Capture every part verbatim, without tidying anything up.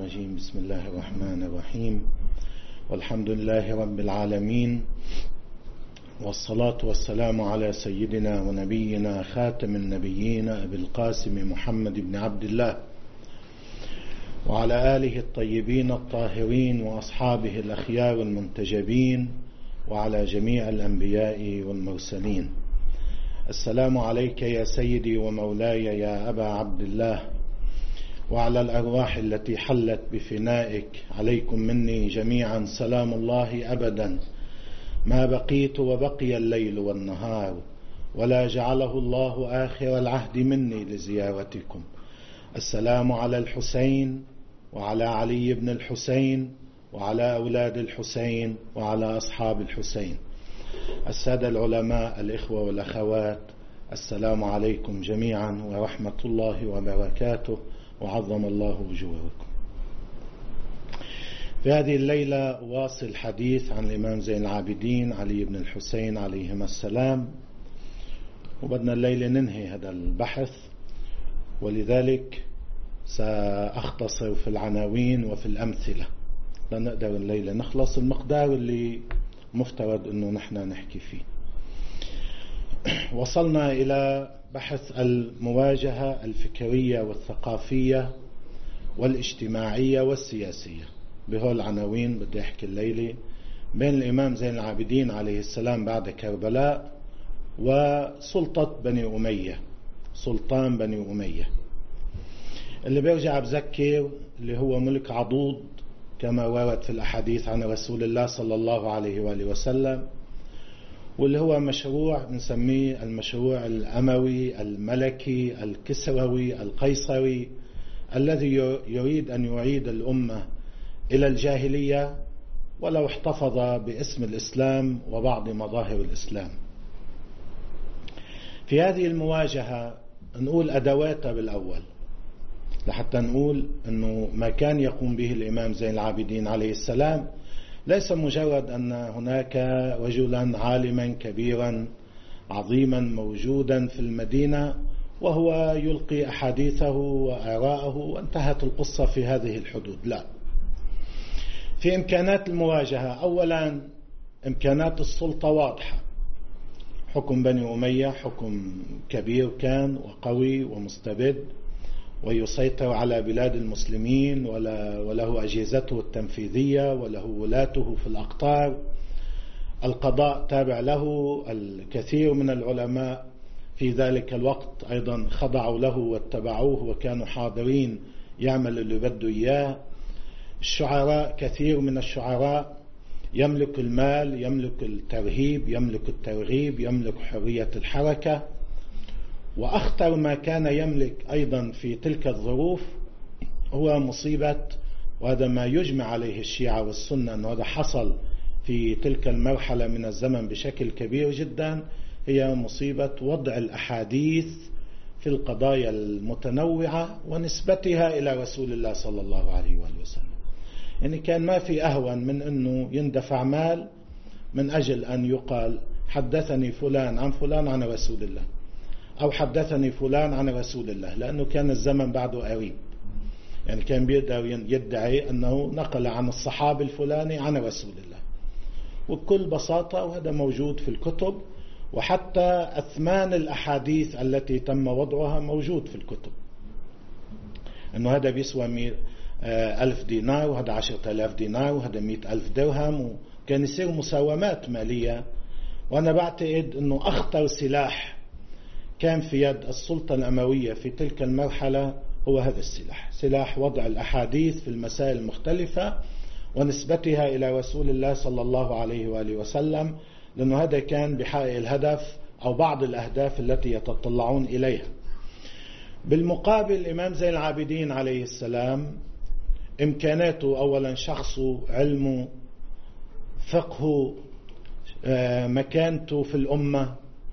الرجيم. بسم الله الرحمن الرحيم، والحمد لله رب العالمين، والصلاة والسلام على سيدنا ونبينا خاتم النبيين أبي القاسم محمد بن عبد الله وعلى آله الطيبين الطاهرين وأصحابه الأخيار المنتجبين وعلى جميع الأنبياء والمرسلين. السلام عليك يا سيدي ومولاي يا أبا عبد الله، وعلى الأرواح التي حلت بفنائك، عليكم مني جميعا سلام الله أبدا ما بقيت وبقي الليل والنهار، ولا جعله الله آخر العهد مني لزيارتكم. السلام على الحسين وعلى علي بن الحسين وعلى أولاد الحسين وعلى أصحاب الحسين. السادة العلماء، الإخوة والأخوات، السلام عليكم جميعا ورحمة الله وبركاته، وعظم الله أجوركم. في هذه الليلة أواصل الحديث عن الإمام زين العابدين علي بن الحسين عليهما السلام، وبدنا الليلة ننهي هذا البحث، ولذلك سأختصر في العناوين وفي الأمثلة لنقدر الليلة نخلص المقدار اللي مفترض أنه نحن نحكي فيه. وصلنا إلى بحث المواجهة الفكرية والثقافية والاجتماعية والسياسية. بهول العناوين بدي أحكي الليلة بين الإمام زين العابدين عليه السلام بعد كربلاء وسلطة بني أمية، سلطان بني أمية، اللي بيرجع بذكر اللي هو ملك عضوض كما ورد في الأحاديث عن رسول الله صلى الله عليه وآله وسلم، واللي هو مشروع نسميه المشروع الأموي الملكي الكسروي القيصري، الذي يريد أن يعيد الأمة إلى الجاهلية ولو احتفظ باسم الإسلام وبعض مظاهر الإسلام. في هذه المواجهة نقول أدواتها بالأول لحتى نقول أنه ما كان يقوم به الإمام زين العابدين عليه السلام ليس مجرد أن هناك رجلا عالما كبيرا عظيما موجودا في المدينة وهو يلقي أحاديثه وآراءه وانتهت القصة في هذه الحدود. لا، في إمكانات المواجهة أولا إمكانات السلطة واضحة. حكم بني أمية حكم كبير كان وقوي ومستبد ويسيطر على بلاد المسلمين، وله أجهزته التنفيذية وله ولاته في الأقطار. القضاء تابع له، الكثير من العلماء في ذلك الوقت أيضا خضعوا له واتبعوه وكانوا حاضرين يعمل اللي بده إياه. الشعراء، كثير من الشعراء يملك المال، يملك الترهيب، يملك الترغيب، يملك حرية الحركة. وأخطر ما كان يملك أيضا في تلك الظروف هو مصيبة، وهذا ما يجمع عليه الشيعة والسنة أنه هذا حصل في تلك المرحلة من الزمن بشكل كبير جدا، هي مصيبة وضع الأحاديث في القضايا المتنوعة ونسبتها إلى رسول الله صلى الله عليه وآله وسلم. يعني كان ما في أهون من أنه يندفع مال من أجل أن يقال حدثني فلان عن فلان عن رسول الله، أو حدثني فلان عن رسول الله، لأنه كان الزمن بعده قريب. يعني كان بيقدر يدعي أنه نقل عن الصحابي الفلاني عن رسول الله، وبكل بساطة، وهذا موجود في الكتب، وحتى أثمان الأحاديث التي تم وضعها موجود في الكتب، أنه هذا بيسوى ألف دينار وهذا عشرة آلاف دينار وهذا مئة ألف درهم، وكان يصير مساومات مالية. وأنا بعتقد أنه أخطر سلاح كان في يد السلطة الأموية في تلك المرحلة هو هذا السلاح، سلاح وضع الأحاديث في المسائل المختلفة ونسبتها إلى رسول الله صلى الله عليه وآله وسلم، لأنه هذا كان بحقق الهدف أو بعض الأهداف التي يتطلعون إليها. بالمقابل الإمام زين العابدين عليه السلام إمكاناته أولا شخصه، علمه، فقهه، مكانته في الأمة،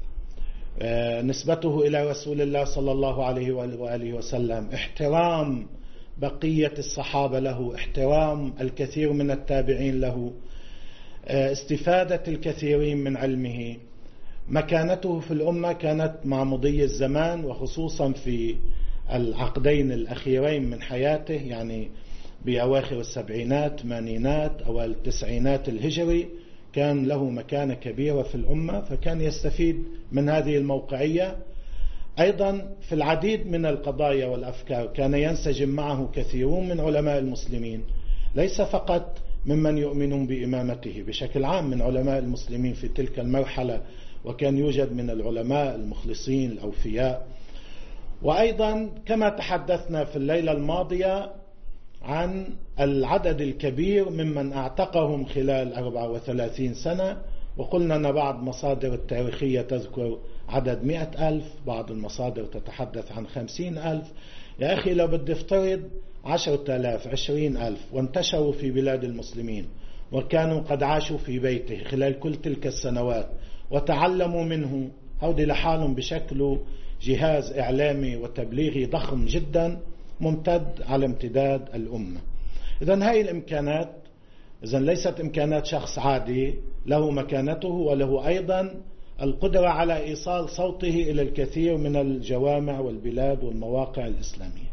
نسبته إلى رسول الله صلى الله عليه وآله وسلم، احترام بقية الصحابة له، احترام الكثير من التابعين له، استفادة الكثيرين من علمه. مكانته في الأمة كانت مع مضي الزمان، وخصوصا في العقدين الأخيرين من حياته، يعني بأواخر السبعينات ثمانينات أوائل التسعينات الهجري، كان له مكانة كبيرة في الأمة، فكان يستفيد من هذه الموقعية. أيضا في العديد من القضايا والأفكار كان ينسجم معه كثيرون من علماء المسلمين، ليس فقط ممن يؤمنون بإمامته، بشكل عام من علماء المسلمين في تلك المرحلة، وكان يوجد من العلماء المخلصين الأوفياء. وأيضا كما تحدثنا في الليلة الماضية عن العدد الكبير ممن اعتقهم خلال أربعة وثلاثين سنة، وقلنا أن بعض مصادر التاريخية تذكر عدد مئة ألف، بعض المصادر تتحدث عن خمسين ألف. يا أخي لو بدي افترض عشرة آلاف عشرين ألف وانتشروا في بلاد المسلمين وكانوا قد عاشوا في بيته خلال كل تلك السنوات وتعلموا منه، هودي لحالهم بشكل جهاز إعلامي وتبليغي ضخم جدا ممتد على امتداد الأمة. إذن هاي الإمكانات إذن ليست إمكانات شخص عادي، له مكانته وله أيضا القدرة على إيصال صوته إلى الكثير من الجوامع والبلاد والمواقع الإسلامية.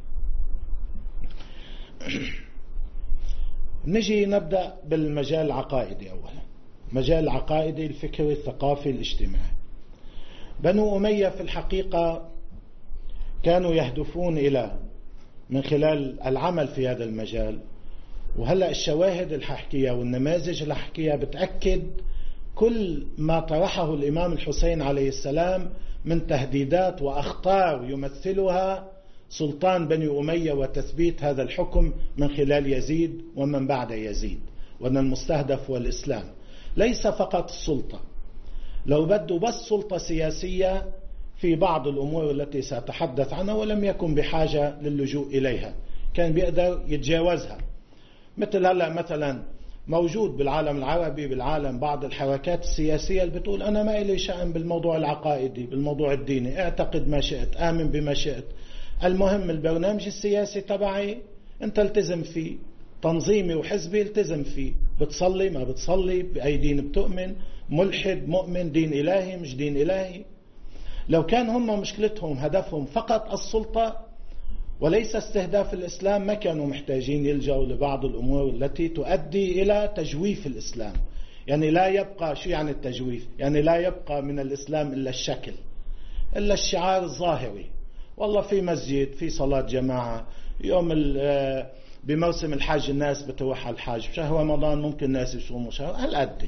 نجي نبدأ بالمجال العقائدي أولا. مجال العقائدي الفكري الثقافي الاجتماعي. بنو أمية في الحقيقة كانوا يهدفون إلى من خلال العمل في هذا المجال، وهلأ الشواهد الححكية والنماذج الححكية بتأكد كل ما طرحه الإمام الحسين عليه السلام من تهديدات وأخطار يمثلها سلطان بني أمية وتثبيت هذا الحكم من خلال يزيد ومن بعد يزيد، وأن المستهدف هو الإسلام، ليس فقط السلطة. لو بدوا بس سلطة سياسية في بعض الأمور التي سأتحدث عنها ولم يكن بحاجة للجوء إليها، كان بيقدر يتجاوزها. مثل هلأ مثلا موجود بالعالم العربي بالعالم بعض الحركات السياسية اللي بتقول أنا ما إلي شأن بالموضوع العقائدي بالموضوع الديني، اعتقد ما شئت، آمن بما شئت، المهم البرنامج السياسي تبعي أنت التزم فيه، تنظيمي وحزبي التزم فيه، بتصلي ما بتصلي، بأي دين بتؤمن، ملحد مؤمن، دين إلهي مش دين إلهي. لو كان هم مشكلتهم هدفهم فقط السلطة وليس استهداف الإسلام ما كانوا محتاجين يلجأوا لبعض الأمور التي تؤدي إلى تجويف الإسلام. يعني لا يبقى، شو يعني التجويف؟ يعني لا يبقى من الإسلام إلا الشكل، إلا الشعار الظاهري، والله في مسجد في صلاة جماعة، يوم بموسم الحج الناس بتروح على الحج، بشهر رمضان ممكن الناس يصوموا شهر، هالقد.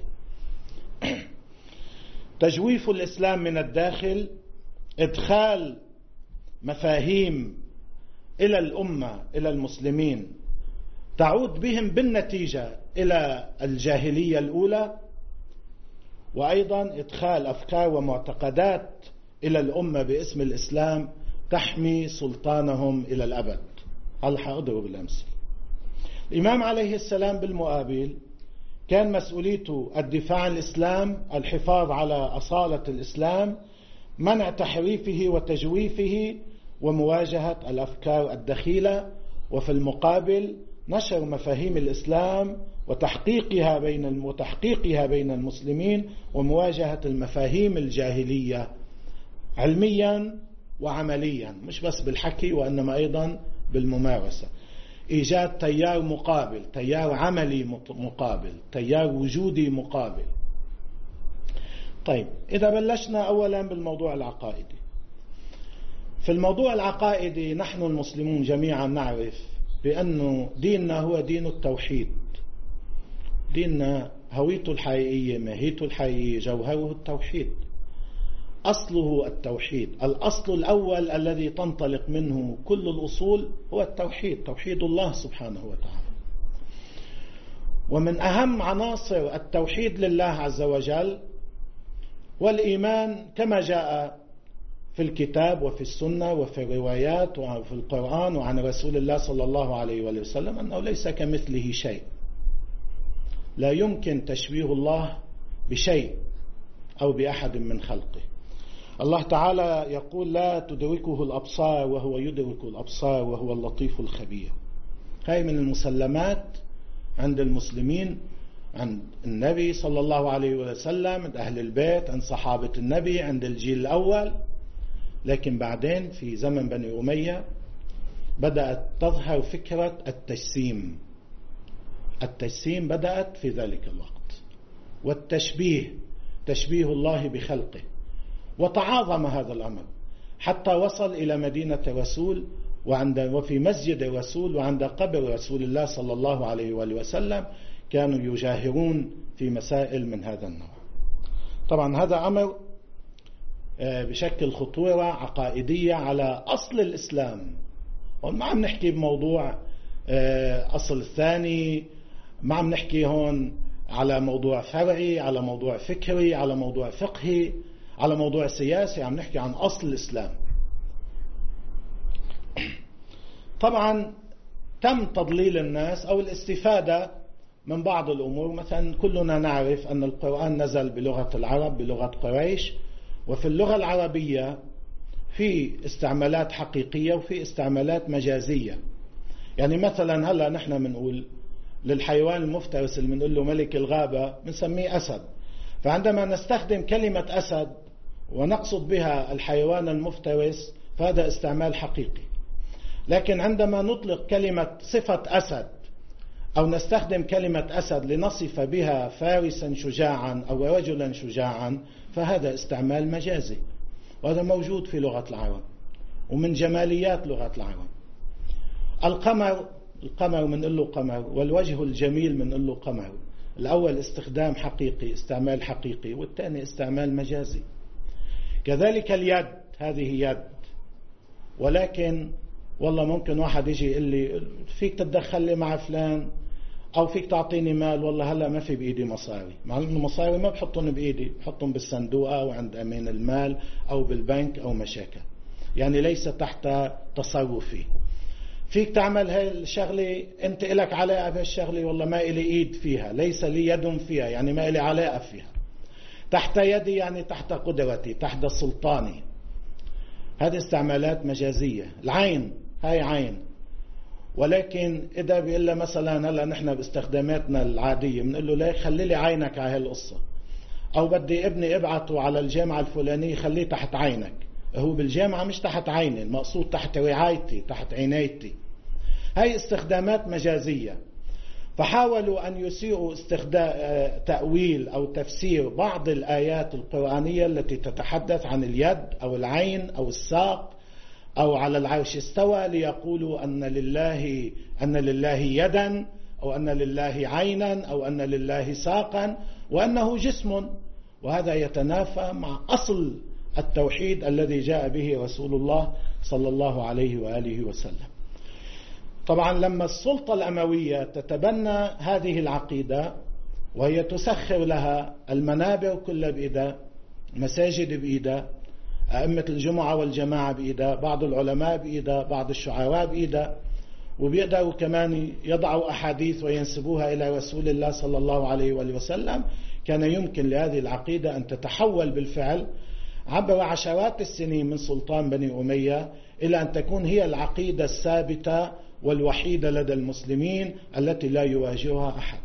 تجويف الإسلام من الداخل، إدخال مفاهيم إلى الأمة إلى المسلمين تعود بهم بالنتيجة إلى الجاهلية الأولى، وأيضا إدخال أفكار ومعتقدات إلى الأمة باسم الإسلام تحمي سلطانهم إلى الأبد. هل حأضرب بالأمثل. الإمام عليه السلام بالمقابل كان مسؤوليته الدفاع عن الإسلام، الحفاظ على أصالة الإسلام، منع تحريفه وتجويفه ومواجهة الأفكار الدخيلة، وفي المقابل نشر مفاهيم الإسلام وتحقيقها بين وتحقيقها بين المسلمين ومواجهة المفاهيم الجاهلية علميا وعمليا، مش بس بالحكي وإنما أيضا بالممارسة. إيجاد تيار مقابل، تيار عملي مقابل، تيار وجودي مقابل. طيب إذا بلشنا أولا بالموضوع العقائدي. في الموضوع العقائدي نحن المسلمون جميعا نعرف بأنه ديننا هو دين التوحيد. ديننا هويته الحقيقية، ماهيته الحقيقية، جوهره التوحيد، أصله التوحيد. الأصل الأول الذي تنطلق منه كل الأصول هو التوحيد، توحيد الله سبحانه وتعالى. ومن أهم عناصر التوحيد لله عز وجل والإيمان كما جاء في الكتاب وفي السنة وفي الروايات وفي القرآن وعن رسول الله صلى الله عليه وآله وسلم أنه ليس كمثله شيء، لا يمكن تشبيه الله بشيء أو بأحد من خلقه. الله تعالى يقول لا تدركه الأبصار وهو يدرك الأبصار وهو اللطيف الخبير. هاي من المسلمات عند المسلمين، عند النبي صلى الله عليه وسلم، عند أهل البيت، عند صحابة النبي، عند الجيل الأول. لكن بعدين في زمن بني أمية بدأت تظهر فكرة التجسيم، التجسيم بدأت في ذلك الوقت، والتشبيه تشبيه الله بخلقه، وتعاظم هذا الأمر حتى وصل إلى مدينة الرسول وعند وفي مسجد الرسول وعند قبر رسول الله صلى الله عليه وآله وسلم كانوا يجاهرون في مسائل من هذا النوع. طبعا هذا أمر بشكل خطورة عقائدية على أصل الإسلام. ما عم نحكي بموضوع أصل الثاني، ما عم نحكي هون على موضوع فرعي، على موضوع فكري، على موضوع فقهي، على موضوع سياسي، عم نحكي عن أصل الإسلام. طبعا تم تضليل الناس أو الاستفادة من بعض الأمور. مثلا كلنا نعرف أن القرآن نزل بلغة العرب، بلغة قريش، وفي اللغة العربية في استعمالات حقيقية وفي استعمالات مجازية. يعني مثلا هلا نحن بنقول للحيوان المفترس اللي بنقول له ملك الغابة بنسميه أسد، فعندما نستخدم كلمة أسد ونقصد بها الحيوان المفترس فهذا استعمال حقيقي. لكن عندما نطلق كلمة صفة أسد أو نستخدم كلمة أسد لنصف بها فارسا شجاعا أو رجلا شجاعا فهذا استعمال مجازي، وهذا موجود في لغة العرب ومن جماليات لغة العرب. القمر القمر من له قمر، والوجه الجميل من له قمر. الأول استخدام حقيقي، استعمال حقيقي، والثاني استعمال مجازي. كذلك اليد، هذه يد، ولكن والله ممكن واحد يجي يقول لي فيك تتدخل لي مع فلان أو فيك تعطيني مال، والله هلأ ما في بإيدي مصاري. مع أنه مصاري ما بحطهم بإيدي، بحطهم بالصندوقة أو عند أمين المال أو بالبنك أو مشاكل، يعني ليس تحت تصرفي. فيك تعمل هاي الشغلة، أنت إلك علاقة بهالشغلة، والله ما إلي إيد فيها، ليس لي يد فيها، يعني ما إلي علاقة فيها. تحت يدي يعني تحت قدرتي، تحت سلطاني. هذه استعمالات مجازية. العين، هاي عين، ولكن إذا بيقول له مثلا هلا نحن باستخداماتنا العادية بنقول له ليه خلي لي عينك على هالقصة، أو بدي ابني ابعته على الجامعة الفلانية خليه تحت عينك. هو بالجامعة مش تحت عيني، المقصود تحت رعايتي، تحت عنايتي. هاي استخدامات مجازية. فحاولوا أن يسيئوا استخدام تأويل أو تفسير بعض الآيات القرآنية التي تتحدث عن اليد أو العين أو الساق أو على العرش استوى، ليقولوا أن لله أن لله يدا أو أن لله عينا أو أن لله ساقا وأنه جسم. وهذا يتنافى مع أصل التوحيد الذي جاء به رسول الله صلى الله عليه وآله وسلم. طبعا لما السلطة الأموية تتبنى هذه العقيدة وهي تسخر لها المنابر كلها بإيدها، مساجد بإيدها، أئمة الجمعة والجماعة بإيدها، بعض العلماء بإيدها، بعض الشعراء بإيدها، وبيقدروا كمان يضعوا أحاديث وينسبوها إلى رسول الله صلى الله عليه وآله وسلم، كان يمكن لهذه العقيدة أن تتحول بالفعل عبر عشرات السنين من سلطان بني أمية إلى أن تكون هي العقيدة الثابتة والوحيدة لدى المسلمين التي لا يواجهها أحد.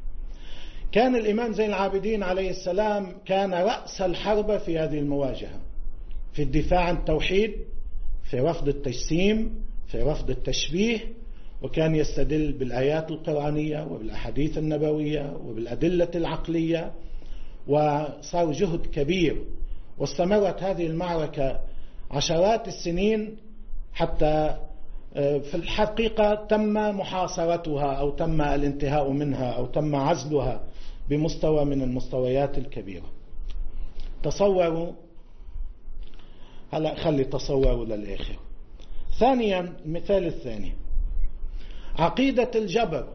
كان الإمام زين العابدين عليه السلام كان رأس الحرب في هذه المواجهة، في الدفاع عن التوحيد، في رفض التجسيم، في رفض التشبيه، وكان يستدل بالآيات القرآنية وبالأحاديث النبوية وبالأدلة العقلية، وصار جهد كبير. واستمرت هذه المعركة عشرات السنين حتى في الحقيقة تم محاصرتها أو تم الانتهاء منها أو تم عزلها بمستوى من المستويات الكبيرة. تصوروا، هلا خلي تصوروا للآخر. ثانيا، المثال الثاني، عقيدة الجبر،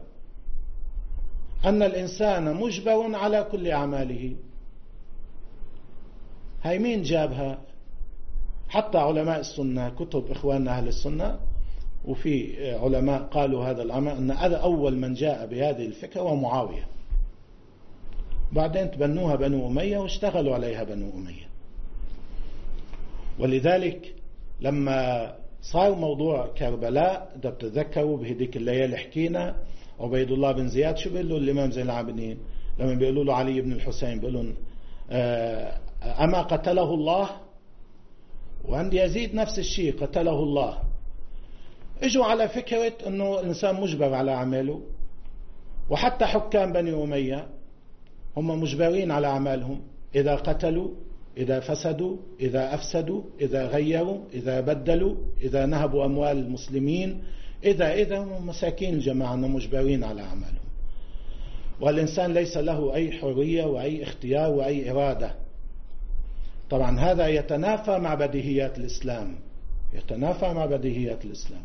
أن الإنسان مجبر على كل أعماله. هاي مين جابها؟ حتى علماء السنة، كتب إخواننا أهل السنة، وفي علماء قالوا هذا الأمر أن هذا أول من جاء بهذه الفكرة ومعاوية، بعدين تبنوها بنو أمية واشتغلوا عليها بنو أمية. ولذلك لما صار موضوع كربلاء، ده بتتذكروا بهديك الليالي حكينا، عبيد الله بن زياد شو بيقول له الإمام زين العابدين لما بيقولوا له علي بن الحسين، بيقولوا أما قتله الله؟ وعند يزيد نفس الشيء، قتله الله. اجوا على فكرة انه الانسان مجبر على اعماله، وحتى حكام بني أمية هم مجبرين على أعمالهم، إذا قتلوا، إذا فسدوا، إذا أفسدوا، إذا غيروا، إذا بدلوا، إذا نهبوا أموال المسلمين، إذا إذا هم مساكين الجماعة مجبرين على أعمالهم. والإنسان ليس له أي حرية وأي اختيار وأي إرادة. طبعا هذا يتنافى مع بديهيات الإسلام، يتنافى مع بديهيات الإسلام.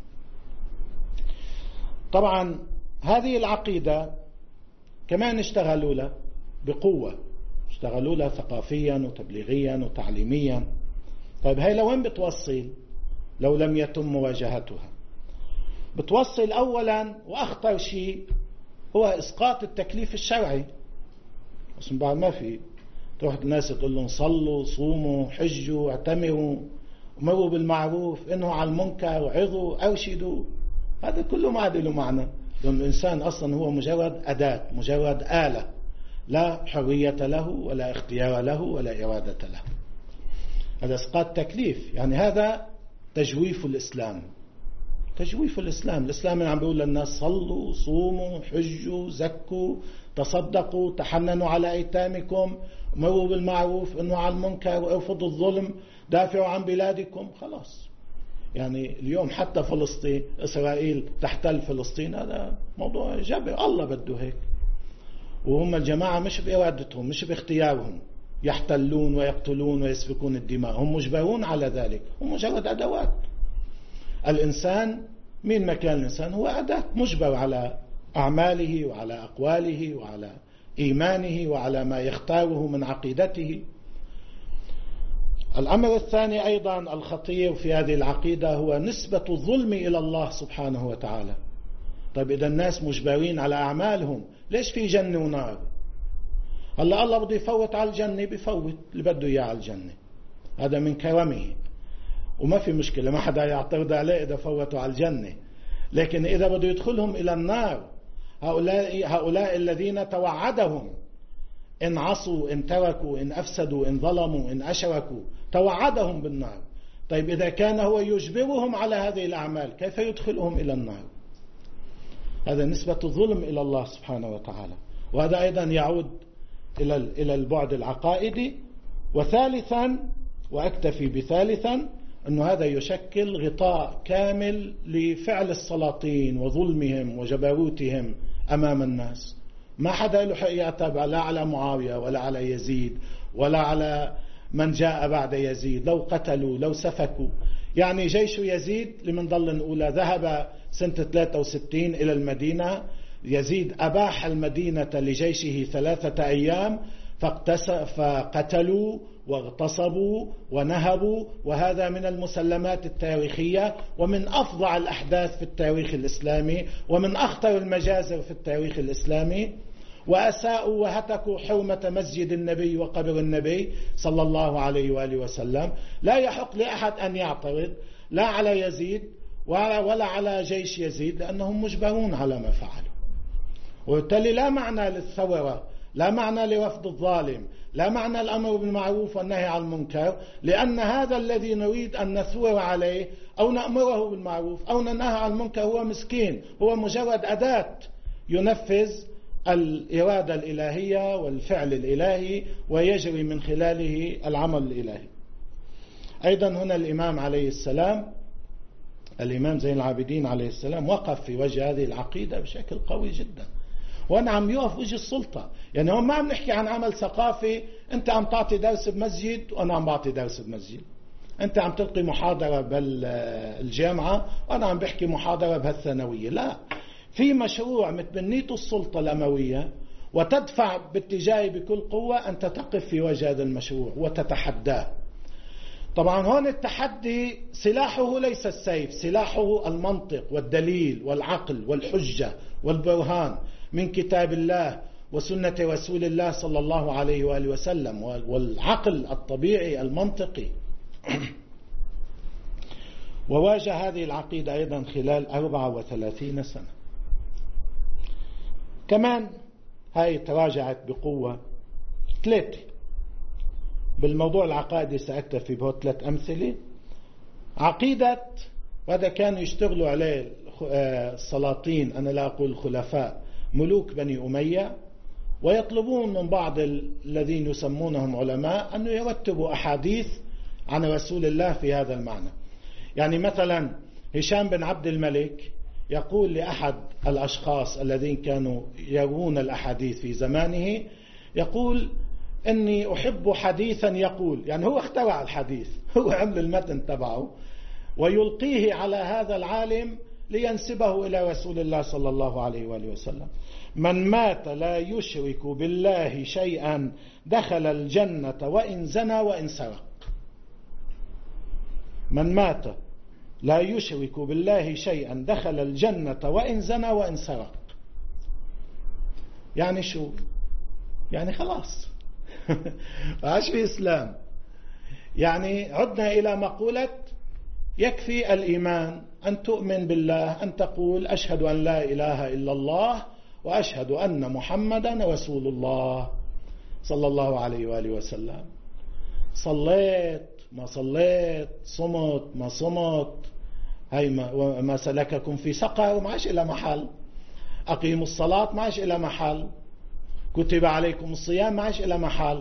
طبعا هذه العقيدة كمان اشتغلوا لها بقوة، اشتغلوا لها ثقافيا وتبليغيا وتعليميا. طيب هاي لوين بتوصل لو لم يتم مواجهتها؟ بتوصل أولا وأخطر شيء هو إسقاط التكليف الشرعي. بس بعد ما في تروح الناس تقول لهم صلوا صوموا حجوا اعتمروا ومروا بالمعروف انهوا على المنكر وعظوا ارشدوا، هذا كله ما عاد له معنى، لأن الإنسان أصلا هو مجرد أداة، مجرد آلة، لا حرية له ولا اختيار له ولا إرادة له. هذا إسقاط تكليف، يعني هذا تجويف الإسلام، تجويف الإسلام. الإسلام عم بيقول للناس صلوا صوموا حجوا زكوا تصدقوا تحننوا على أيتامكم مروا بالمعروف انهوا على المنكر وارفضوا الظلم دافعوا عن بلادكم. خلاص يعني اليوم حتى فلسطين، إسرائيل تحتل فلسطين، هذا موضوع جبر، الله بده هيك، وهم الجماعة مش بإرادتهم مش باختيارهم يحتلون ويقتلون ويسفكون الدماء، هم مجبرون على ذلك، هم مجرد أدوات. الإنسان مين ما كان الإنسان هو أداة، مجبر على أعماله وعلى أقواله وعلى إيمانه وعلى ما يختاره من عقيدته. الأمر الثاني أيضا الخطير في هذه العقيدة هو نسبة الظلم إلى الله سبحانه وتعالى. طيب إذا الناس مجبرين على أعمالهم، ليش في جنة ونار؟ هلا الله بده يفوت على الجنة بيفوت اللي بده إياه على الجنة، هذا من كرمه وما في مشكلة، ما حدا يعترض عليه إذا فوتوا على الجنة. لكن إذا بده يدخلهم إلى النار، هؤلاء, هؤلاء الذين توعدهم إن عصوا إن تركوا إن أفسدوا إن ظلموا إن أشركوا، توعدهم بالنار. طيب إذا كان هو يجبرهم على هذه الأعمال كيف يدخلهم إلى النار؟ هذا نسبة الظلم إلى الله سبحانه وتعالى، وهذا أيضا يعود إلى إلى البعد العقائدي. وثالثا وأكتفي بثالثا أنه هذا يشكل غطاء كامل لفعل السلاطين وظلمهم وجبروتهم أمام الناس. ما حدا له حق يعتب لا على معاوية ولا على يزيد ولا على من جاء بعد يزيد، لو قتلوا لو سفكوا. يعني جيش يزيد لمن ضل نقول ذهب سنة ثلاثة وستين إلى المدينة، يزيد أباح المدينة لجيشه ثلاثة أيام فقتلوا واغتصبوا ونهبوا، وهذا من المسلمات التاريخية ومن أفظع الأحداث في التاريخ الإسلامي ومن أخطر المجازر في التاريخ الإسلامي. وأساءوا وهتكوا حرمة مسجد النبي وقبر النبي صلى الله عليه وآله وسلم. لا يحق لأحد أن يعترض لا على يزيد ولا على جيش يزيد، لأنهم مجبرون على ما فعلوا. وبالتالي لا معنى للثورة، لا معنى لرفض الظالم، لا معنى الأمر بالمعروف والنهي عن المنكر، لأن هذا الذي نريد أن نثور عليه أو نأمره بالمعروف أو ننهى عن المنكر هو مسكين، هو مجرد أداة ينفذ الإرادة الإلهية والفعل الإلهي ويجري من خلاله العمل الإلهي. أيضا هنا الإمام عليه السلام، الإمام زين العابدين عليه السلام وقف في وجه هذه العقيدة بشكل قوي جدا، وانا عم يقف وجه السلطة. يعني هم ما عم نحكي عن عمل ثقافي، انت عم تعطي درس بمسجد وانا عم بعطي درس بمسجد، انت عم تلقي محاضرة بالجامعة وانا عم بحكي محاضرة بهالثانوية. لا، في مشروع متبنيته السلطة الأموية وتدفع باتجاه بكل قوة أن تقف في وجه هذا المشروع وتتحداه. طبعا هون التحدي سلاحه ليس السيف، سلاحه المنطق والدليل والعقل والحجة والبرهان من كتاب الله وسنة رسول الله صلى الله عليه وآله وسلم، والعقل الطبيعي المنطقي. وواجه هذه العقيدة أيضا خلال أربعة وثلاثين سنة. كمان هاي تراجعت بقوة. ثلاثة بالموضوع العقائدي سأكتفي به ثلاث أمثلة. عقيدة، وهذا كانوا يشتغلوا عليه السلاطين، أنا لا أقول خلفاء، ملوك بني أمية، ويطلبون من بعض الذين يسمونهم علماء أن يرتبوا أحاديث عن رسول الله في هذا المعنى. يعني مثلا هشام بن عبد الملك يقول لأحد الأشخاص الذين كانوا يروون الأحاديث في زمانه، يقول إني أحب حديثا يقول، يعني هو اخترع الحديث، هو عمل المتن تبعه ويلقيه على هذا العالم لينسبه إلى رسول الله صلى الله عليه وآله وسلم: من مات لا يشرك بالله شيئا دخل الجنة وإن زنى وإن سرق. من مات لا يشرك بالله شيئا دخل الجنة وإن زنى وإن سرق. يعني شو؟ يعني خلاص عاش في إسلام. يعني عدنا إلى مقولة يكفي الإيمان أن تؤمن بالله، أن تقول أشهد أن لا إله إلا الله وأشهد أن محمدا رسول الله صلى الله عليه وآله وسلم. صليت ما صليت، صمت ما صمت، هاي ما, ما سلككم في سقر وما عاش إلى محل، أقيموا الصلاة ما عاش إلى محل، كتب عليكم الصيام ما عاش إلى محل،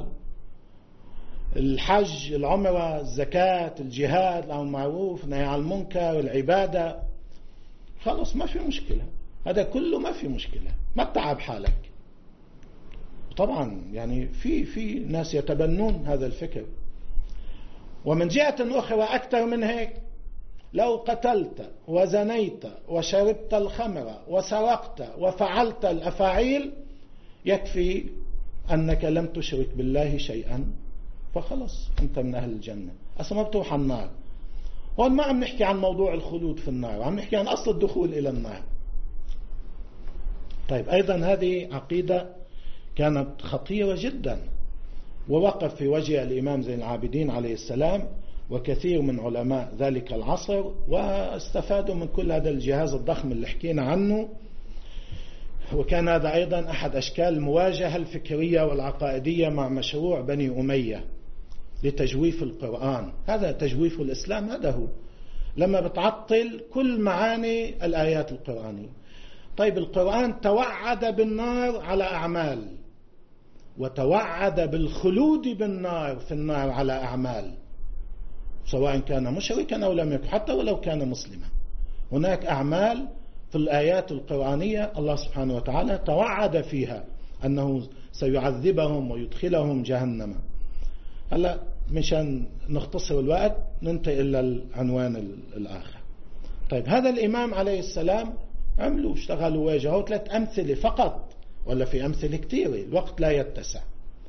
الحج، العمرة، الزكاة، الجهاد، الأمر بالمعروف، النهي عن المنكر، العبادة، خلاص ما في مشكلة، هذا كله ما في مشكلة، ما تتعب حالك. طبعا يعني في في ناس يتبنون هذا الفكر. ومن جهة أخرى أكثر من هيك، لو قتلت وزنيت وشربت الخمر وسرقت وفعلت الأفاعيل يكفي أنك لم تشرك بالله شيئا، فخلص أنت من أهل الجنة، أصلا ما بتروح على النار. هون ما عم نحكي عن موضوع الخلود في النار، عم نحكي عن أصل الدخول إلى النار. طيب أيضا هذه عقيدة كانت خطيرة جدا، ووقف في وجه الإمام زين العابدين عليه السلام وكثير من علماء ذلك العصر، واستفادوا من كل هذا الجهاز الضخم اللي حكينا عنه. وكان هذا أيضا أحد أشكال المواجهة الفكرية والعقائدية مع مشروع بني أمية لتجويف القرآن. هذا تجويف الإسلام، هذا هو لما بتعطل كل معاني الآيات القرآنية. طيب القرآن توعد بالنار على أعمال، وتوعد بالخلود بالنار في النار على أعمال، سواء كان مشركا أو لم يكن، حتى ولو كان مسلما. هناك أعمال في الآيات القرآنية الله سبحانه وتعالى توعد فيها أنه سيعذبهم ويدخلهم جهنم. هلا مشان نختصر الوقت ننتقل إلى العنوان الآخر. طيب هذا الإمام عليه السلام عملوا اشتغلوا واجهوا ثلاث أمثلة فقط، ولا في أمثلة كثيرة، الوقت لا يتسع.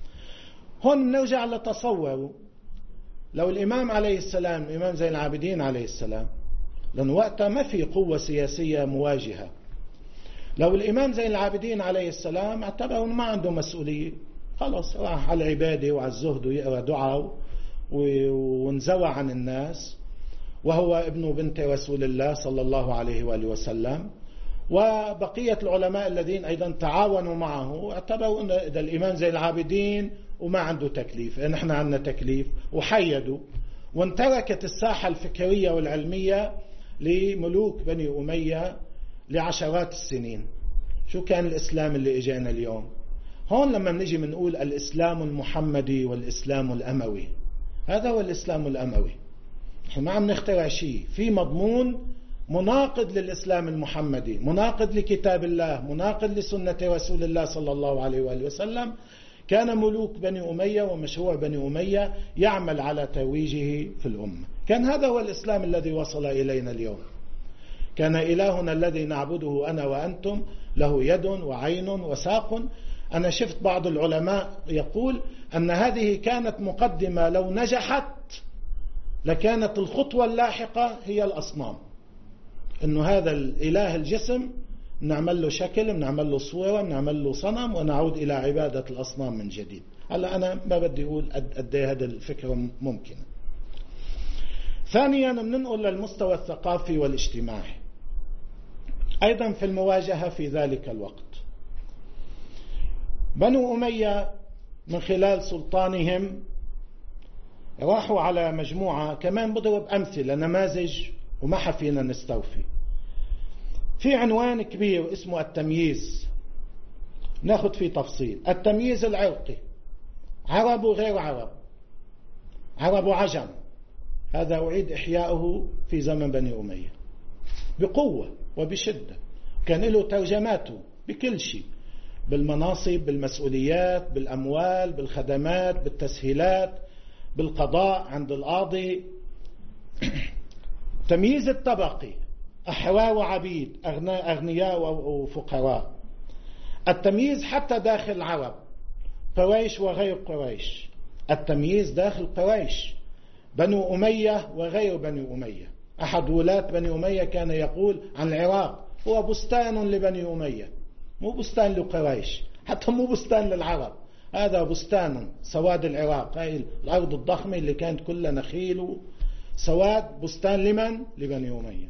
هون نرجع لتصوروا لو الإمام عليه السلام، الإمام زين العابدين عليه السلام، لأن وقتها ما في قوة سياسية مواجهة، لو الإمام زين العابدين عليه السلام اعتبر ما عنده مسؤولية، خلاص راح على العبادة وعلى الزهد ويقرأ دعاء وانزوى عن الناس، وهو ابن بنت رسول الله صلى الله عليه وآله وسلم، وبقية العلماء الذين أيضا تعاونوا معه اعتبروا أن إذا الإمام زين العابدين وما عنده تكليف، نحن عندنا تكليف، وحيدوا، وانتركت الساحة الفكرية والعلمية لملوك بني أمية لعشرات السنين. شو كان الإسلام اللي إجانا اليوم؟ هون لما نجي منقول الإسلام المحمدي والإسلام الأموي، هذا هو الإسلام الأموي. نحن ما عم نخترع شيء، في مضمون مناقض للإسلام المحمدي، مناقض لكتاب الله، مناقض لسنة رسول الله صلى الله عليه وآله وسلم. كان ملوك بني أمية ومشروع بني أمية يعمل على ترويجه في الأمة. كان هذا هو الإسلام الذي وصل إلينا اليوم. كان إلهنا الذي نعبده أنا وأنتم له يد وعين وساق. أنا شفت بعض العلماء يقول أن هذه كانت مقدمة، لو نجحت لكانت الخطوة اللاحقة هي الأصنام، إنه هذا الإله الجسم نعمل له شكل، نعمل له صورة، نعمل له صنم، ونعود إلى عبادة الأصنام من جديد. هلا أنا ما بدي أقول قد ايه هذا الفكرة ممكنة. ثانيا بننقل للمستوى الثقافي والاجتماعي أيضا في المواجهة في ذلك الوقت. بنو أمية من خلال سلطانهم راحوا على مجموعة، كمان بضرب أمثلة نماذج وما حفينا نستوفي. في عنوان كبير اسمه التمييز، ناخد فيه تفصيل. التمييز العرقي، عرب وغير عرب، عرب وعجم، هذا أعيد إحياؤه في زمن بني أمية بقوة وبشدة، كان له ترجماته بكل شيء، بالمناصب، بالمسؤوليات، بالأموال، بالخدمات، بالتسهيلات، بالقضاء عند القاضي. تمييز الطبقي، أحرار وعبيد، أغنياء وفقراء. التمييز حتى داخل العرب، قريش وغير قريش. التمييز داخل قريش، بنو أمية وغير بني أمية. أحد ولاة بني أمية كان يقول عن العراق هو بستان لبني أمية، مو بستان لقريش، حتى مو بستان للعرب، هذا بستان سواد العراق، هاي الأرض الضخمة اللي كانت كلها نخيل سواد، بستان لمن؟ لبني أمية.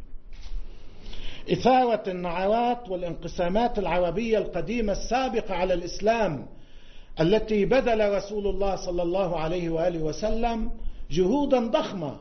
إثارة النعرات والانقسامات العربية القديمة السابقة على الإسلام، التي بذل رسول الله صلى الله عليه وآله وسلم جهودا ضخمة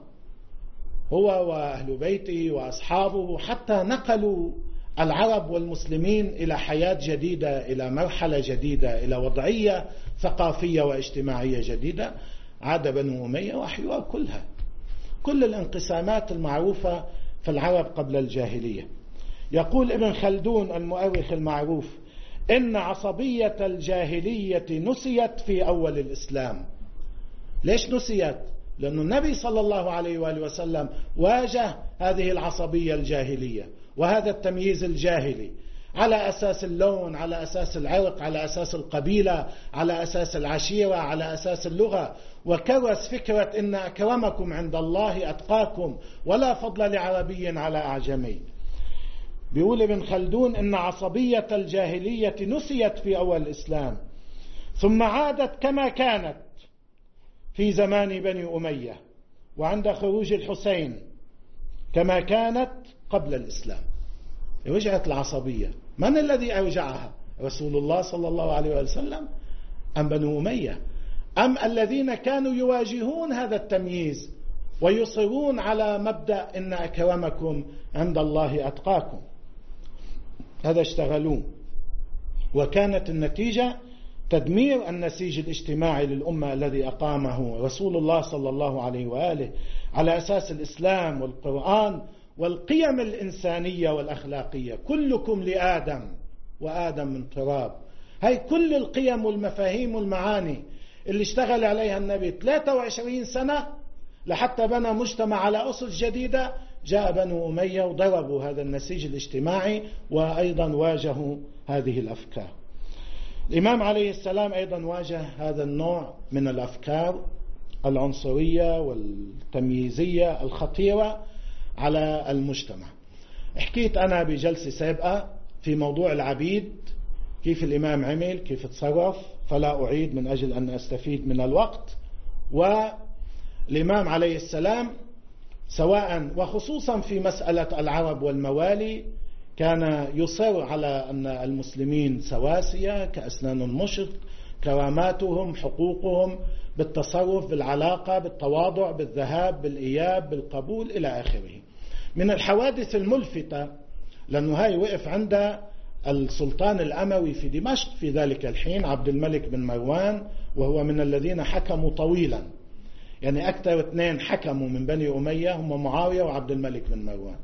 هو وأهل بيته وأصحابه، حتى نقلوا العرب والمسلمين إلى حياة جديدة، إلى مرحلة جديدة، إلى وضعية ثقافية واجتماعية جديدة. عاد بنو أمية وأحيوها كلها، كل الانقسامات المعروفة في العرب قبل الجاهلية. يقول ابن خلدون المؤرخ المعروف إن عصبية الجاهلية نسيت في أول الإسلام. ليش نسيت؟ لأن النبي صلى الله عليه وآله وسلم واجه هذه العصبية الجاهلية وهذا التمييز الجاهلي على أساس اللون، على أساس العرق، على أساس القبيلة، على أساس العشيرة، على أساس اللغة، وكرس فكرة إن أكرمكم عند الله أتقاكم ولا فضل لعربي على أعجمي. بيقول ابن خلدون إن عصبية الجاهلية نسيت في أول الإسلام، ثم عادت كما كانت في زمان بني أمية وعند خروج الحسين كما كانت قبل الإسلام. رجعت العصبية. من الذي أرجعها؟ رسول الله صلى الله عليه وسلم أم بنو أمية؟ أم الذين كانوا يواجهون هذا التمييز ويصرون على مبدأ إن أكرمكم عند الله أتقاكم؟ هذا اشتغلون، وكانت النتيجة تدمير النسيج الاجتماعي للأمة الذي أقامه رسول الله صلى الله عليه وآله على أساس الإسلام والقرآن والقيم الإنسانية والأخلاقية. كلكم لآدم وآدم من تراب. هاي كل القيم والمفاهيم والمعاني اللي اشتغل عليها النبي ثلاثة وعشرين سنة لحتى بنى مجتمع على أسس جديدة. جاء بنو أمية وضربوا هذا النسيج الاجتماعي وأيضا واجهوا هذه الأفكار. الإمام عليه السلام أيضا واجه هذا النوع من الأفكار العنصرية والتمييزية الخطيرة على المجتمع. حكيت أنا بجلسة سابقة في موضوع العبيد كيف الإمام عمل، كيف تصرف، فلا أعيد من أجل أن أستفيد من الوقت. والإمام عليه السلام سواء وخصوصا في مسألة العرب والموالي كان يصر على أن المسلمين سواسية كأسنان المشط، كراماتهم، حقوقهم، بالتصرف، بالعلاقة، بالتواضع، بالذهاب، بالإياب، بالقبول إلى آخره. من الحوادث الملفتة، لأنه هاي وقف عند السلطان الأموي في دمشق في ذلك الحين عبد الملك بن مروان، وهو من الذين حكموا طويلا، يعني أكثر اثنين حكموا من بني أمية هم معاوية وعبد الملك بن مروان.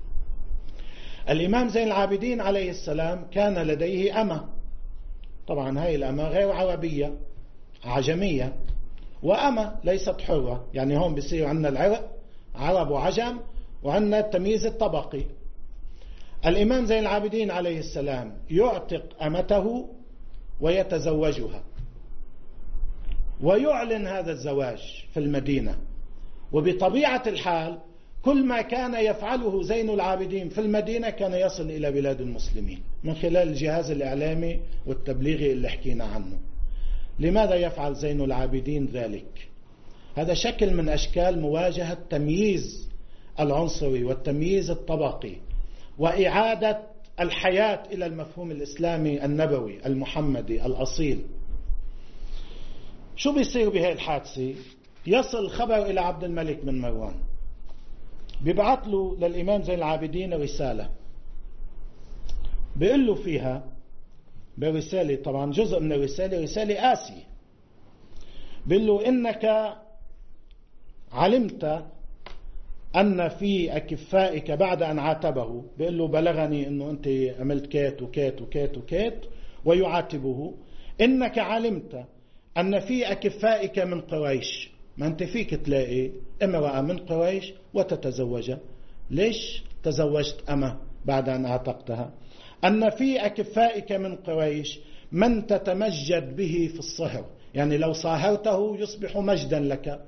الإمام زين العابدين عليه السلام كان لديه أمة، طبعا هاي الأمة غير عربية، عجمية، وأمة ليست حرة، يعني هون بيصير عندنا العرق عرب وعجم وعندنا التمييز الطبقي. الإمام زين العابدين عليه السلام يعتق أمته ويتزوجها ويعلن هذا الزواج في المدينة. وبطبيعة الحال كل ما كان يفعله زين العابدين في المدينة كان يصل إلى بلاد المسلمين من خلال الجهاز الإعلامي والتبليغي اللي حكينا عنه. لماذا يفعل زين العابدين ذلك؟ هذا شكل من أشكال مواجهة التمييز العنصري والتمييز الطبقي وإعادة الحياة إلى المفهوم الإسلامي النبوي المحمدي الأصيل. شو بيصير بهذه الحادثة؟ يصل الخبر إلى عبد الملك بن مروان، بيبعث له للإمام زين العابدين رسالة بيقول له فيها برسالة، طبعا جزء من الرسالة رسالة آسية، بيقول له إنك علمت أن في أكفائك، بعد أن عاتبه بيقول له بلغني أنه أنت عملت كات وكات وكات وكات، ويعاتبه إنك علمت أن في أكفائك من قريش، ما أنت فيك تلاقي امرأة من قريش وتتزوجها، ليش تزوجت أما بعد أن عتقتها؟ أن في أكفائك من قريش من تتمجد به في الصهر، يعني لو صاهرته يصبح مجدا لك،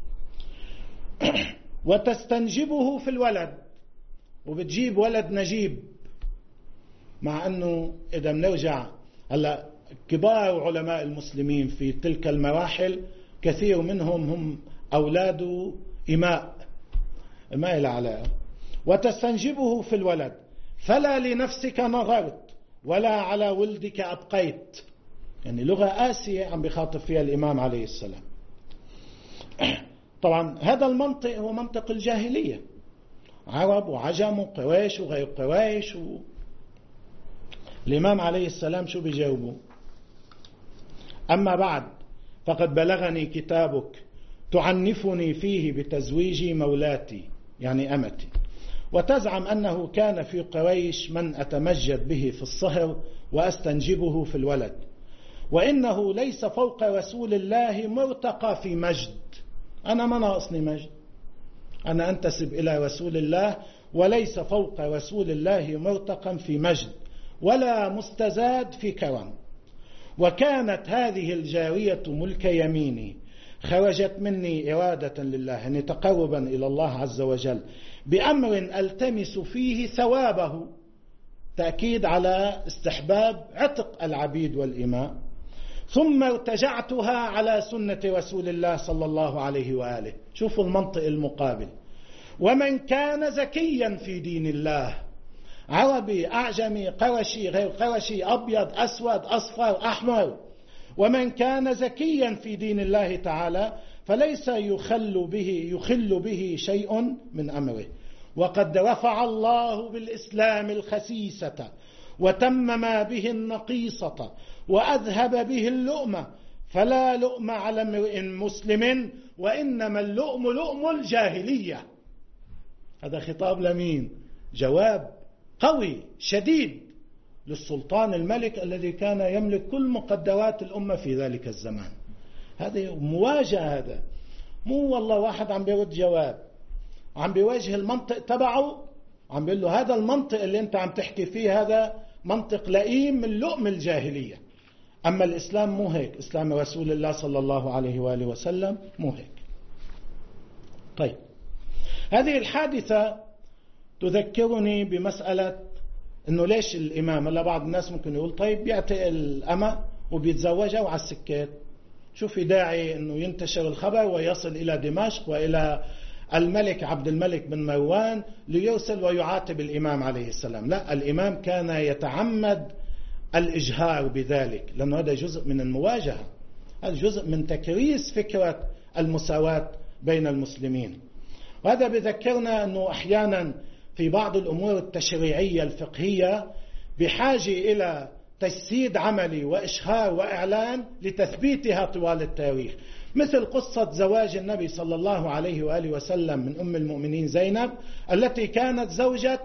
وتستنجبه في الولد، وبتجيب ولد نجيب. مع أنه إذا بنرجع هلا كبار علماء المسلمين في تلك المراحل كثير منهم هم أولاد إماء ما إلى علاقة. وتستنجبه في الولد فلا لنفسك نظرت ولا على ولدك أبقيت، يعني لغة آسية عم بيخاطب فيها الإمام عليه السلام. طبعا هذا المنطق هو منطق الجاهلية، عرب وعجم وقريش وغير قريش و... الإمام عليه السلام شو بيجاوبه؟ أما بعد فقد بلغني كتابك تعنفني فيه بتزويج مولاتي يعني أمتي، وتزعم أنه كان في قريش من أتمجد به في الصهر وأستنجبه في الولد، وإنه ليس فوق رسول الله مرتقى في مجد. أنا ما ناقصني مجد، أنا أنتسب إلى رسول الله، وليس فوق رسول الله مرتقى في مجد ولا مستزاد في كرم. وكانت هذه الجارية ملك يميني، خرجت مني إرادة لله، يعني تقربا إلى الله عز وجل، بأمر ألتمس فيه ثوابه، تأكيد على استحباب عتق العبيد والإماء. ثم ارتجعتها على سنة رسول الله صلى الله عليه وآله. شوفوا المنطق المقابل. ومن كان زكيا في دين الله، عربي أعجمي قرشي غير قرشي أبيض أسود أصفر أحمر، ومن كان زكيا في دين الله تعالى فليس يخل به, يخل به شيء من أمره. وقد رفع الله بالإسلام الخسيسة وتمم به النقيصة وأذهب به اللؤم، فلا لؤم على امرئ مسلم وإنما اللؤم لؤم الجاهلية. هذا خطاب لمين؟ جواب قوي شديد للسلطان الملك الذي كان يملك كل مقدرات الأمة في ذلك الزمان. هذه مواجهة، هذا مو والله واحد عم بيرد جواب، عم بيواجه المنطق تبعه، عم بيقول له هذا المنطق اللي انت عم تحكي فيه هذا منطق لئيم من لؤم الجاهلية. أما الإسلام مو هيك، إسلام رسول الله صلى الله عليه وآله وسلم مو هيك. طيب، هذه الحادثة تذكرني بمسألة إنه ليش الإمام، هلا بعض الناس ممكن يقول طيب بيعتق الأمة وبيتزوجها وعلى السكات، شو في داعي إنه ينتشر الخبر ويصل إلى دمشق وإلى الملك عبد الملك بن مروان ليرسل ويعاتب الإمام عليه السلام؟ لا، الإمام كان يتعمد الإجهار بذلك، لأنه هذا جزء من المواجهة، هذا جزء من تكريس فكرة المساواة بين المسلمين. وهذا بذكرنا أنه أحيانا في بعض الأمور التشريعية الفقهية بحاجة إلى تجسيد عملي وإشهار وإعلان لتثبيتها طوال التاريخ، مثل قصة زواج النبي صلى الله عليه وآله وسلم من أم المؤمنين زينب التي كانت زوجة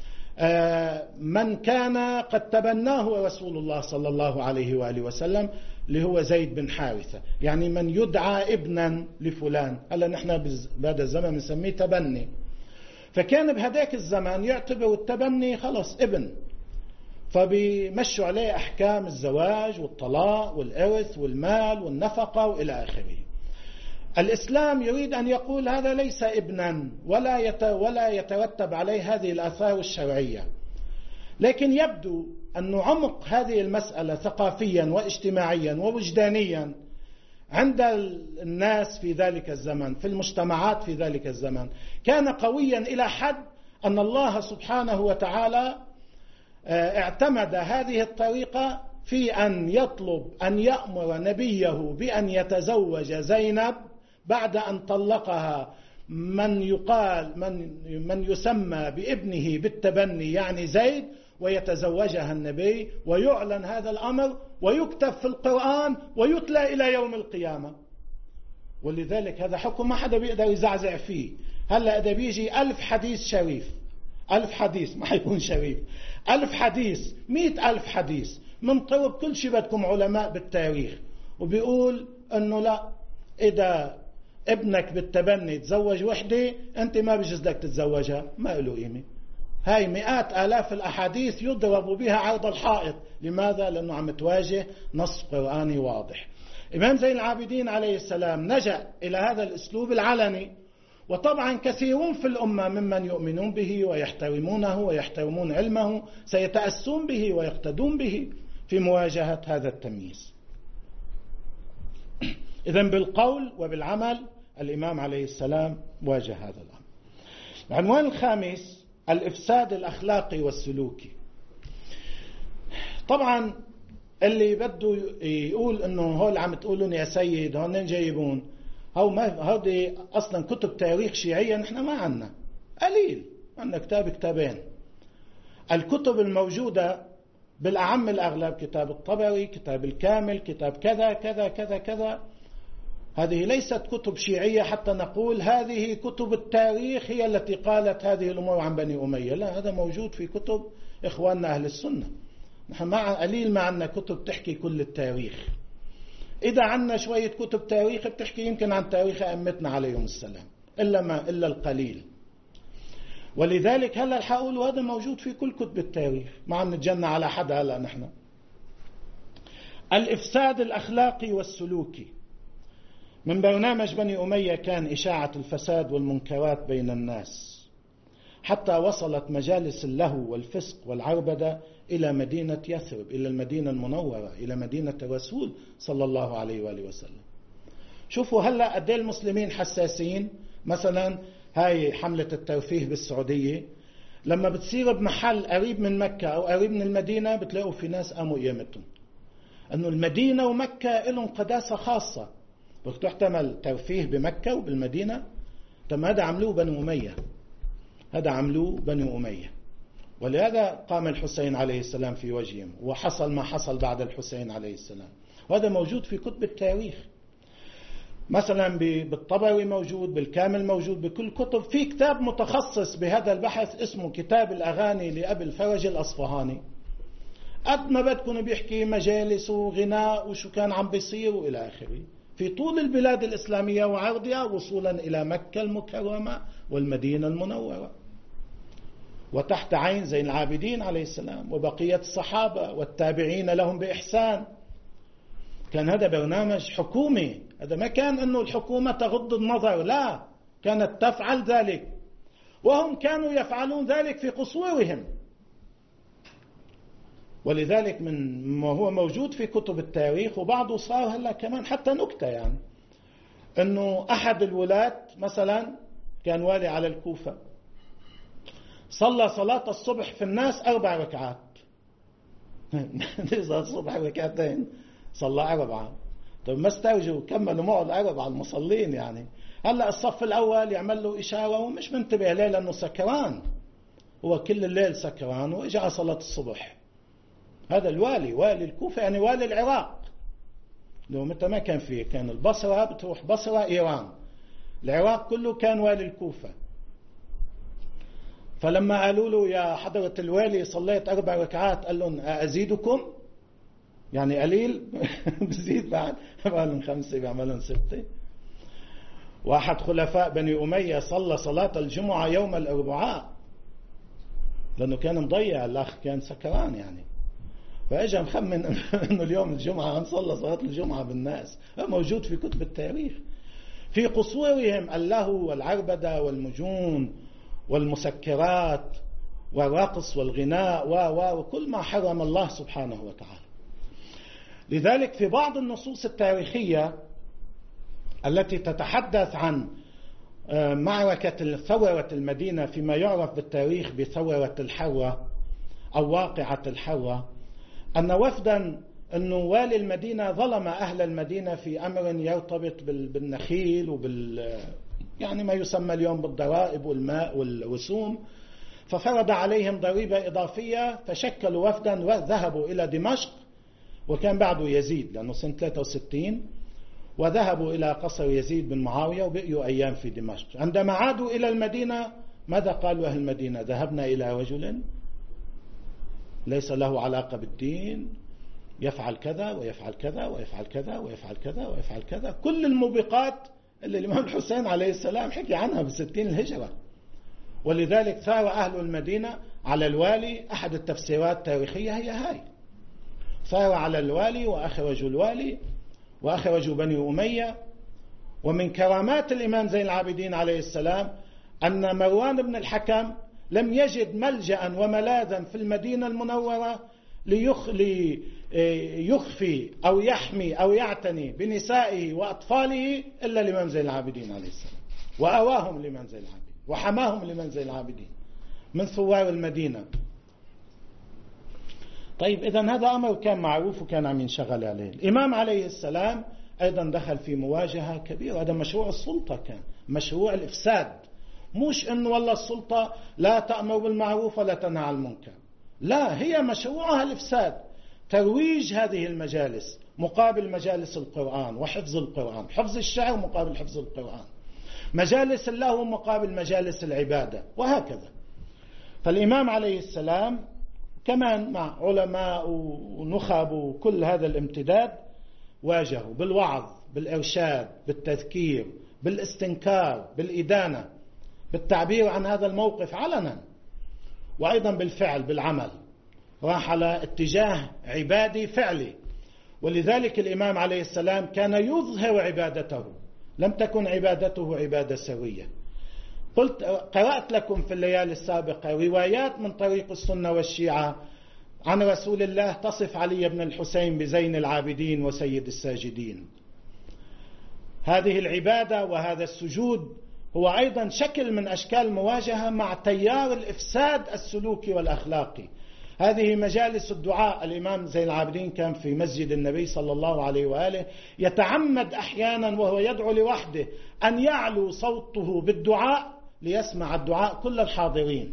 من كان قد تبناه رسول الله صلى الله عليه وآله وسلم، اللي هو زيد بن حارثة، يعني من يدعى ابنا لفلان. هلا نحن بهذا الزمن نسميه تبني، فكان بهداك الزمان يعتبر التبني خلص ابن، فبيمشوا عليه أحكام الزواج والطلاق والإرث والمال والنفقة وإلى آخره. الإسلام يريد أن يقول هذا ليس ابنا ولا ولا يترتب عليه هذه الآثار الشرعية، لكن يبدو أن عمق هذه المسألة ثقافيا واجتماعيا ووجدانيا عند الناس في ذلك الزمن، في المجتمعات في ذلك الزمن، كان قويا إلى حد أن الله سبحانه وتعالى اعتمد هذه الطريقة في أن يطلب أن يأمر نبيه بأن يتزوج زينب بعد أن طلقها من يقال من من يسمى بابنه بالتبني يعني زيد، ويتزوجها النبي ويعلن هذا الأمر ويكتب في القرآن ويتلى إلى يوم القيامة. ولذلك هذا حكم ما حدا بيقدر يزعزع فيه. هلأ إذا بيجي ألف حديث شريف، ألف حديث ما حيكون شريف، ألف حديث، مئة ألف حديث من طرب كل شيء بدكم علماء بالتاريخ، وبيقول أنه لا، إذا ابنك بالتبني تزوج وحدة أنت ما بيجوز لك تتزوجها، ما له قيمة. هاي مئات آلاف الأحاديث يضرب بها عرض الحائط. لماذا؟ لأنه عم تواجه نص قرآني واضح. إمام زين العابدين عليه السلام نجأ إلى هذا الأسلوب العلني، وطبعا كثيرون في الأمة ممن يؤمنون به ويحترمونه ويحترمون علمه سيتأسون به ويقتدون به في مواجهة هذا التمييز. إذن بالقول وبالعمل الإمام عليه السلام واجه هذا الأمر. العنوان الخامس: الإفساد الأخلاقي والسلوكي. طبعا اللي بده يقول انه هول عم تقولون يا سيد هون جايبون هو ما هودي اصلا كتب تاريخ شيعية نحن ما عنا، قليل عنا كتاب كتابين. الكتب الموجودة بالأعم الأغلب كتاب الطبري، كتاب الكامل، كتاب كذا كذا كذا كذا. هذه ليست كتب شيعية حتى نقول هذه كتب التاريخ هي التي قالت هذه الأمور عن بني أمية. لا، هذا موجود في كتب إخواننا أهل السنة. نحن مع قليل ما عنا كتب تحكي كل التاريخ. إذا عنا شوية كتب تاريخ بتحكي يمكن عن تاريخ أئمتنا عليهم السلام، إلا ما إلا القليل. ولذلك هلا الحقول هذا موجود في كل كتب التاريخ، ما عم نتجنى على حدا هلا نحن. الإفساد الأخلاقي والسلوكي. من برنامج بني أمية كان إشاعة الفساد والمنكرات بين الناس، حتى وصلت مجالس اللهو والفسق والعربدة إلى مدينة يثرب، إلى المدينة المنورة، إلى مدينة الرسول صلى الله عليه وآله وسلم. شوفوا هلأ قد ايه المسلمين حساسين. مثلا هاي حملة الترفيه بالسعودية، لما بتصير بمحل قريب من مكة أو قريب من المدينة بتلاقوا في ناس قاموا قيامتهم، أنه المدينة ومكة لهم قداسة خاصة، بتحتمل ترفيه بمكة وبالمدينة. تم هذا عملوه بنو أمية، هذا عملوه بنو أمية. ولهذا قام الحسين عليه السلام في وجههم، وحصل ما حصل بعد الحسين عليه السلام. وهذا موجود في كتب التاريخ، مثلا بالطبري موجود، بالكامل موجود، بكل كتب. في كتاب متخصص بهذا البحث اسمه كتاب الأغاني لأبي الفرج الأصفهاني. قد ما بدكم بيحكي مجالس وغناء وشو كان عم بيصير وإلى آخره في طول البلاد الإسلامية وعرضها وصولا إلى مكة المكرمة والمدينة المنورة، وتحت عين زين العابدين عليه السلام وبقية الصحابة والتابعين لهم بإحسان. كان هذا برنامج حكومي، هذا ما كان أنه الحكومة تغض النظر، لا، كانت تفعل ذلك، وهم كانوا يفعلون ذلك في قصورهم. ولذلك من ما هو موجود في كتب التاريخ، وبعضه صار هلا كمان حتى نكتة، يعني أنه أحد الولاة مثلا كان والي على الكوفة، صلى صلاة الصبح في الناس أربع ركعات. صلاة الصبح ركعتين، صلى أربعة. طيب ما استرجوا كملوا معه الأربعة المصلين. يعني هلأ الصف الأول يعمل له إشارة ومش منتبه ليه لأنه سكران، هو كل الليل سكران وإجا على صلاة الصبح. هذا الوالي، والي الكوفة، يعني والي العراق. لو متى ما كان فيه، كان البصرة بتروح بصرة إيران، العراق كله كان والي الكوفة. فلما قالوا له يا حضرة الوالي صليت أربع ركعات، قال لهم أزيدكم؟ يعني قليل بزيد بعد، بعملهم خمسة بعملهم ستة. واحد خلفاء بني أمية صلى صلاة الجمعة يوم الأربعاء لأنه كان مضيع، الأخ كان سكران يعني، فأجا مخمن أنه اليوم الجمعة هنصلى صلاة الجمعة بالناس. موجود في كتب التاريخ. في قصورهم اللهو والعربدة والمجون والمسكرات والرقص والغناء و و وكل ما حرم الله سبحانه وتعالى. لذلك في بعض النصوص التاريخية التي تتحدث عن معركة ثورة المدينة فيما يعرف بالتاريخ بثورة الحرة أو واقعة الحرة، أن وفدا أنه والي المدينة ظلم أهل المدينة في أمر يرتبط بالنخيل يعني ما يسمى اليوم بالضرائب والماء والوسوم، ففرض عليهم ضريبة إضافية، فشكلوا وفدا وذهبوا إلى دمشق، وكان بعده يزيد لأنه سنة ثلاثة وستين، وذهبوا إلى قصر يزيد بن معاوية وبقيوا أيام في دمشق. عندما عادوا إلى المدينة ماذا قالوا أهل المدينة؟ ذهبنا إلى رجل ليس له علاقة بالدين، يفعل كذا ويفعل كذا ويفعل كذا ويفعل كذا ويفعل كذا، كل الموبقات اللي الإمام الحسين عليه السلام حكي عنها بستين الهجرة. ولذلك ثار أهل المدينة على الوالي، أحد التفسيرات التاريخية هي هاي، ثار على الوالي وأخرجوا الوالي وأخرجوا بني أمية. ومن كرامات الإمام زين العابدين عليه السلام أن مروان بن الحكم لم يجد ملجأ وملاذا في المدينة المنورة ليخفي أو يحمي أو يعتني بنسائه وأطفاله إلا الإمام زين العابدين عليه السلام، وأواهم الإمام زين العابدين وحماهم الإمام زين العابدين من ثوار المدينة. طيب إذن هذا أمر كان معروف وكان عم ينشغل عليه. الإمام عليه السلام أيضا دخل في مواجهة كبيرة، هذا مشروع السلطة، كان مشروع الإفساد، مش إنه والله السلطة لا تأمر بالمعروف ولا تنهى عن المنكر، لا، هي مشروعها الإفساد، ترويج هذه المجالس مقابل مجالس القرآن وحفظ القرآن، حفظ الشعر مقابل حفظ القرآن، مجالس اللهو مقابل مجالس العبادة، وهكذا. فالإمام عليه السلام كمان مع علماء ونخب وكل هذا الامتداد واجهوا بالوعظ، بالإرشاد، بالتذكير، بالاستنكار، بالإدانة، بالتعبير عن هذا الموقف علنا، وأيضا بالفعل، بالعمل، راح على اتجاه عبادي فعلي. ولذلك الإمام عليه السلام كان يظهر عبادته، لم تكن عبادته عبادة سوية. قلت قرأت لكم في الليالي السابقة روايات من طريق السنة والشيعة عن رسول الله تصف علي بن الحسين بزين العابدين وسيد الساجدين. هذه العبادة وهذا السجود هو أيضا شكل من أشكال المواجهة مع تيار الإفساد السلوكي والأخلاقي. هذه مجالس الدعاء، الإمام زين العابدين كان في مسجد النبي صلى الله عليه وآله يتعمد أحيانا وهو يدعو لوحده أن يعلو صوته بالدعاء ليسمع الدعاء كل الحاضرين.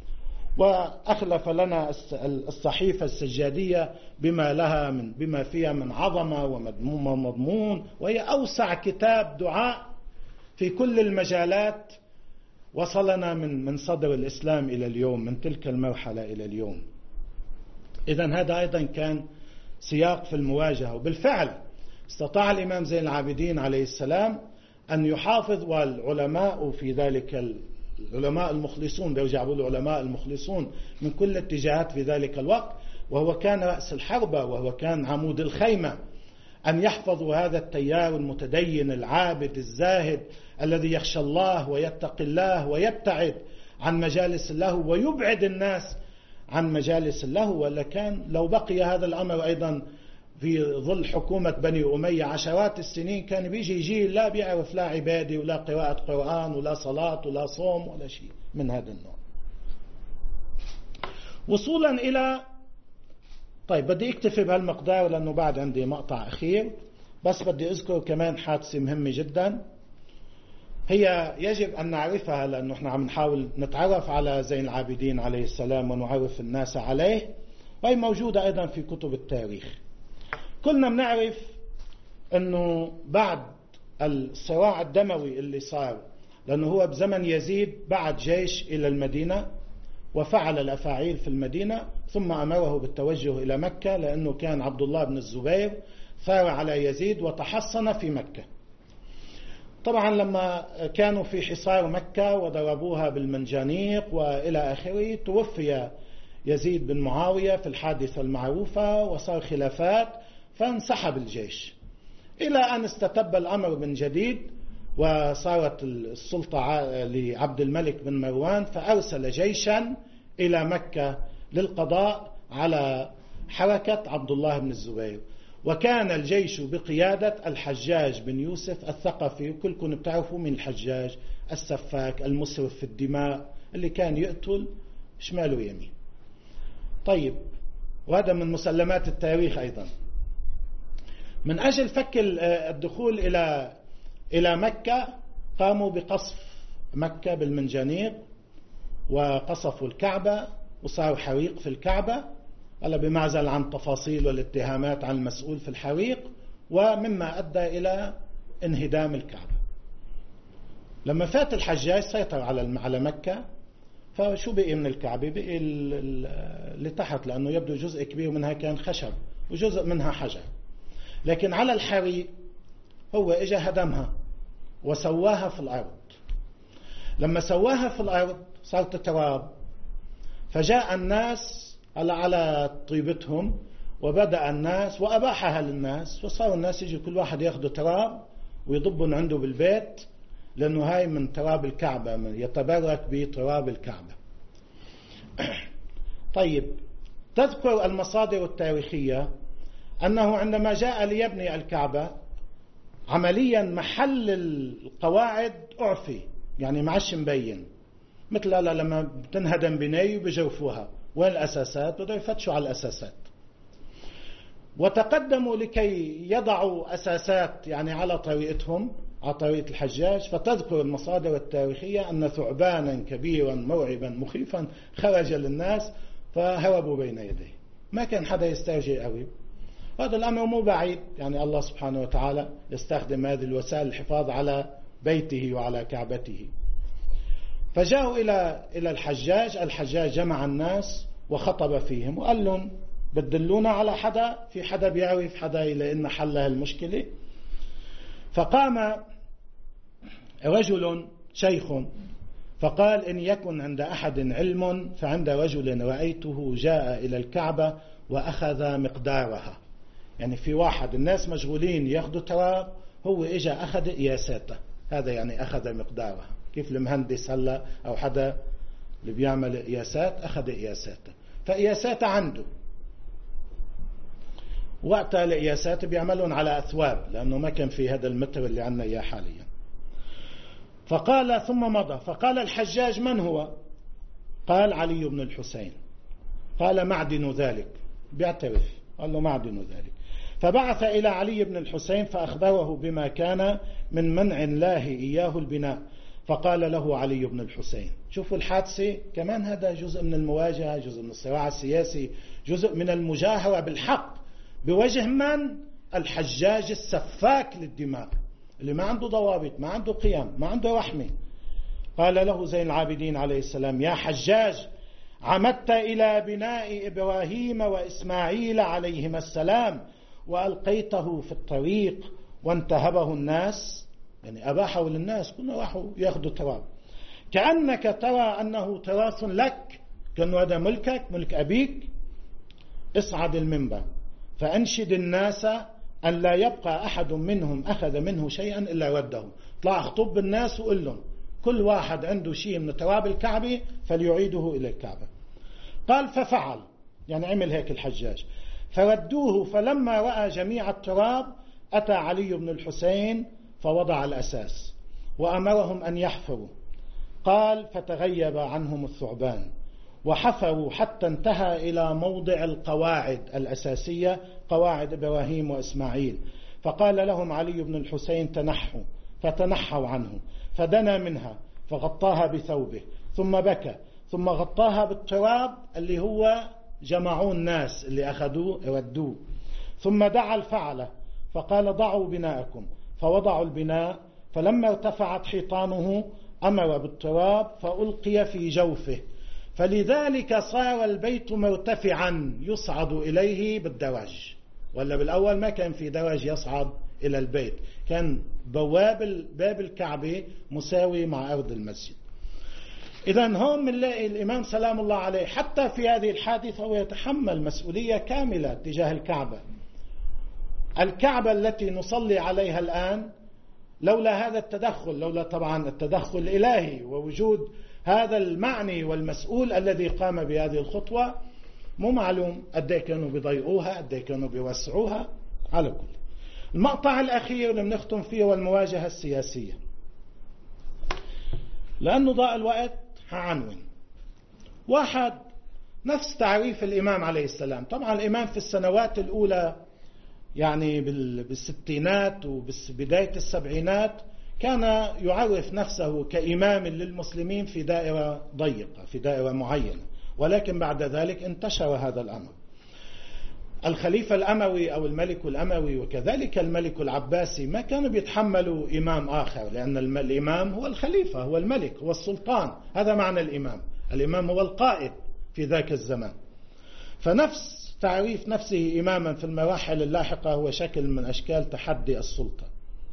وأخلف لنا الصحيفة السجادية بما لها من بما فيها من عظمة ومضمون، وهي أوسع كتاب دعاء في كل المجالات وصلنا من من صدر الإسلام إلى اليوم، من تلك المرحلة إلى اليوم. إذن هذا أيضا كان سياق في المواجهة. وبالفعل استطاع الإمام زين العابدين عليه السلام أن يحافظ، والعلماء في ذلك العلماء المخلصون، بيرجع بقول العلماء المخلصون من كل الاتجاهات في ذلك الوقت، وهو كان رأس الحربة وهو كان عمود الخيمة، أن يحفظوا هذا التيار المتدين العابد الزاهد الذي يخشى الله ويتقي الله ويبتعد عن مجالس اللهو ويبعد الناس عن مجالس اللهو. ولا كان لو بقي هذا الأمر أيضا في ظل حكومة بني أمية عشرات السنين، كان بيجي جيل لا بيعرف لا عبادة ولا قراءة قرآن ولا صلاة ولا صوم ولا شيء من هذا النوع. وصولا إلى طيب بدي اكتفي بهالمقدار لأنه بعد عندي مقطع أخير، بس بدي أذكر كمان حادثة مهمة جدا هي يجب أن نعرفها، لأنه احنا عم نحاول نتعرف على زين العابدين عليه السلام ونعرف الناس عليه، وهي موجودة أيضا في كتب التاريخ. كلنا بنعرف أنه بعد الصراع الدموي اللي صار، لأنه هو بزمن يزيد بعد جيش إلى المدينة وفعل الأفاعيل في المدينة، ثم أمره بالتوجه إلى مكة، لأنه كان عبد الله بن الزبير ثار على يزيد وتحصن في مكة. طبعا لما كانوا في حصار مكة وضربوها بالمنجانيق وإلى آخره، توفي يزيد بن معاوية في الحادثة المعروفة وصار خلافات، فانسحب الجيش إلى أن استتب الأمر من جديد وصارت السلطة لعبد الملك بن مروان، فأرسل جيشا إلى مكة للقضاء على حركة عبد الله بن الزبير. وكان الجيش بقيادة الحجاج بن يوسف الثقفي، وكلكم بتعرفوا من الحجاج، السفاك المسرف في الدماء اللي كان يقتل شمال ويمين. طيب، وهذا من مسلمات التاريخ أيضا. من أجل فك الدخول إلى إلى مكة قاموا بقصف مكة بالمنجنيق وقصفوا الكعبة وصاروا حريق في الكعبة، هلا بمعزل عن تفاصيل والاتهامات عن المسؤول في الحريق، ومما أدى إلى انهدام الكعبة. لما فات الحجاج سيطر على على مكة، فشو بقي من الكعبة؟ بقي اللي تحت، لأنه يبدو جزء كبير منها كان خشب وجزء منها حجر. لكن على الحريق هو إجا هدمها وسواها في الأرض. لما سواها في الأرض صارت تراب، فجاء الناس على طيبتهم وبدأ الناس وأباحها للناس، وصاروا الناس يجي كل واحد ياخذوا تراب ويضبن عنده بالبيت، لأنه هاي من تراب الكعبة، يتبرك بتراب الكعبة. طيب، تذكر المصادر التاريخية أنه عندما جاء ليبني الكعبة عمليا محل القواعد أعفي، يعني معش مبين، مثل لما بتنهدم بناية وبجوفوها، وين الأساسات؟ بدأوا يفتشوا على الأساسات، وتقدموا لكي يضعوا أساسات يعني على طريقتهم، على طريقة الحجاج. فتذكر المصادر التاريخية أن ثعبانا كبيرا مرعبا مخيفا خرج للناس فهربوا بين يديه، ما كان حدا يسترجع قريب. هذا الأمر مو بعيد، يعني الله سبحانه وتعالى يستخدم هذه الوسائل للحفاظ على بيته وعلى كعبته. فجاءوا إلى إلى الحجاج، الحجاج جمع الناس وخطب فيهم وقال لهم بدلونا على حدا، في حدا بيعرف حدا لأن حل المشكلة. فقام رجل شيخ فقال: إن يكن عند أحد علم فعند رجل رأيته جاء إلى الكعبة وأخذ مقدارها. يعني في واحد، الناس مشغولين ياخذوا تراب، هو إجا أخذ قياساته، هذا يعني أخذ مقدارها. كيف المهندس هلا أو حدا اللي بيعمل قياسات أخذ قياساته، فقياساته عنده. وقتها القياسات بيعملون على أثواب، لأنه ما كان في هذا المتر اللي عنا إياه حاليا. فقال ثم مضى، فقال الحجاج: من هو؟ قال: علي بن الحسين. قال: معدن ذلك، بيعترف، قال له معدن ذلك. فبعث إلى علي بن الحسين فأخبره بما كان من منع الله إياه البناء. فقال له علي بن الحسين: شوفوا الحادثة كمان، هذا جزء من المواجهة، جزء من الصراع السياسي، جزء من المجاهرة بالحق بوجه من؟ الحجاج السفاك للدماء، اللي ما عنده ضوابط، ما عنده قيم، ما عنده رحمة. قال له زين العابدين عليه السلام: يا حجاج، عمدت إلى بناء إبراهيم وإسماعيل عليهما السلام وألقيته في الطريق وانتهبه الناس، يعني أباحه للناس، كنا راحوا ياخذوا تراب، كأنك ترى أنه تراث لك، كأنه هذا ملكك، ملك أبيك. اصعد المنبر فأنشد الناس أن لا يبقى أحد منهم أخذ منه شيئا إلا رده. طلع اخطب الناس وقل لهم كل واحد عنده شيء من تراب الكعبة فليعيده إلى الكعبة. قال: ففعل، يعني عمل هيك الحجاج. فردوه، فلما رأى جميع التراب أتى علي بن الحسين فوضع الأساس وأمرهم أن يحفروا. قال: فتغيب عنهم الثعبان وحفروا حتى انتهى إلى موضع القواعد الأساسية، قواعد إبراهيم وإسماعيل. فقال لهم علي بن الحسين: تنحوا، فتنحوا عنه، فدنا منها فغطاها بثوبه، ثم بكى، ثم غطاها بالتراب اللي هو جمعوا الناس اللي أخذوه ردوه، ثم دعا الفعلة فقال: ضعوا بناءكم، فوضعوا البناء. فلما ارتفعت حيطانه أمر بالتراب فألقي في جوفه، فلذلك صار البيت مرتفعا يصعد إليه بالدرج. ولا بالأول ما كان في درج يصعد إلى البيت، كان بواب باب الكعبة مساوي مع أرض المسجد. إذن هون بنلاقي الإمام سلام الله عليه حتى في هذه الحادثة هو يتحمل مسؤولية كاملة تجاه الكعبة. الكعبة التي نصلي عليها الآن، لولا هذا التدخل، لولا طبعا التدخل الإلهي ووجود هذا المعني والمسؤول الذي قام بهذه الخطوة، مو معلوم قد ايه كانوا بيضيقوها، قد ايه كانوا بيوسعوها. على كل، المقطع الأخير اللي بنختم فيه هو المواجهة السياسية. لأنه ضاء الوقت هعنون. واحد، نفس تعريف الإمام عليه السلام. طبعا الإمام في السنوات الأولى يعني بالستينات وبداية السبعينات كان يعرف نفسه كإمام للمسلمين في دائرة ضيقة، في دائرة معينة، ولكن بعد ذلك انتشر هذا الأمر. الخليفة الأموي أو الملك الأموي وكذلك الملك العباسي ما كانوا بيتحملوا إمام آخر، لأن الإمام هو الخليفة، هو الملك، هو السلطان. هذا معنى الإمام. الإمام هو القائد في ذاك الزمان. فنفس تعريف نفسه إماما في المراحل اللاحقة هو شكل من أشكال تحدي السلطة.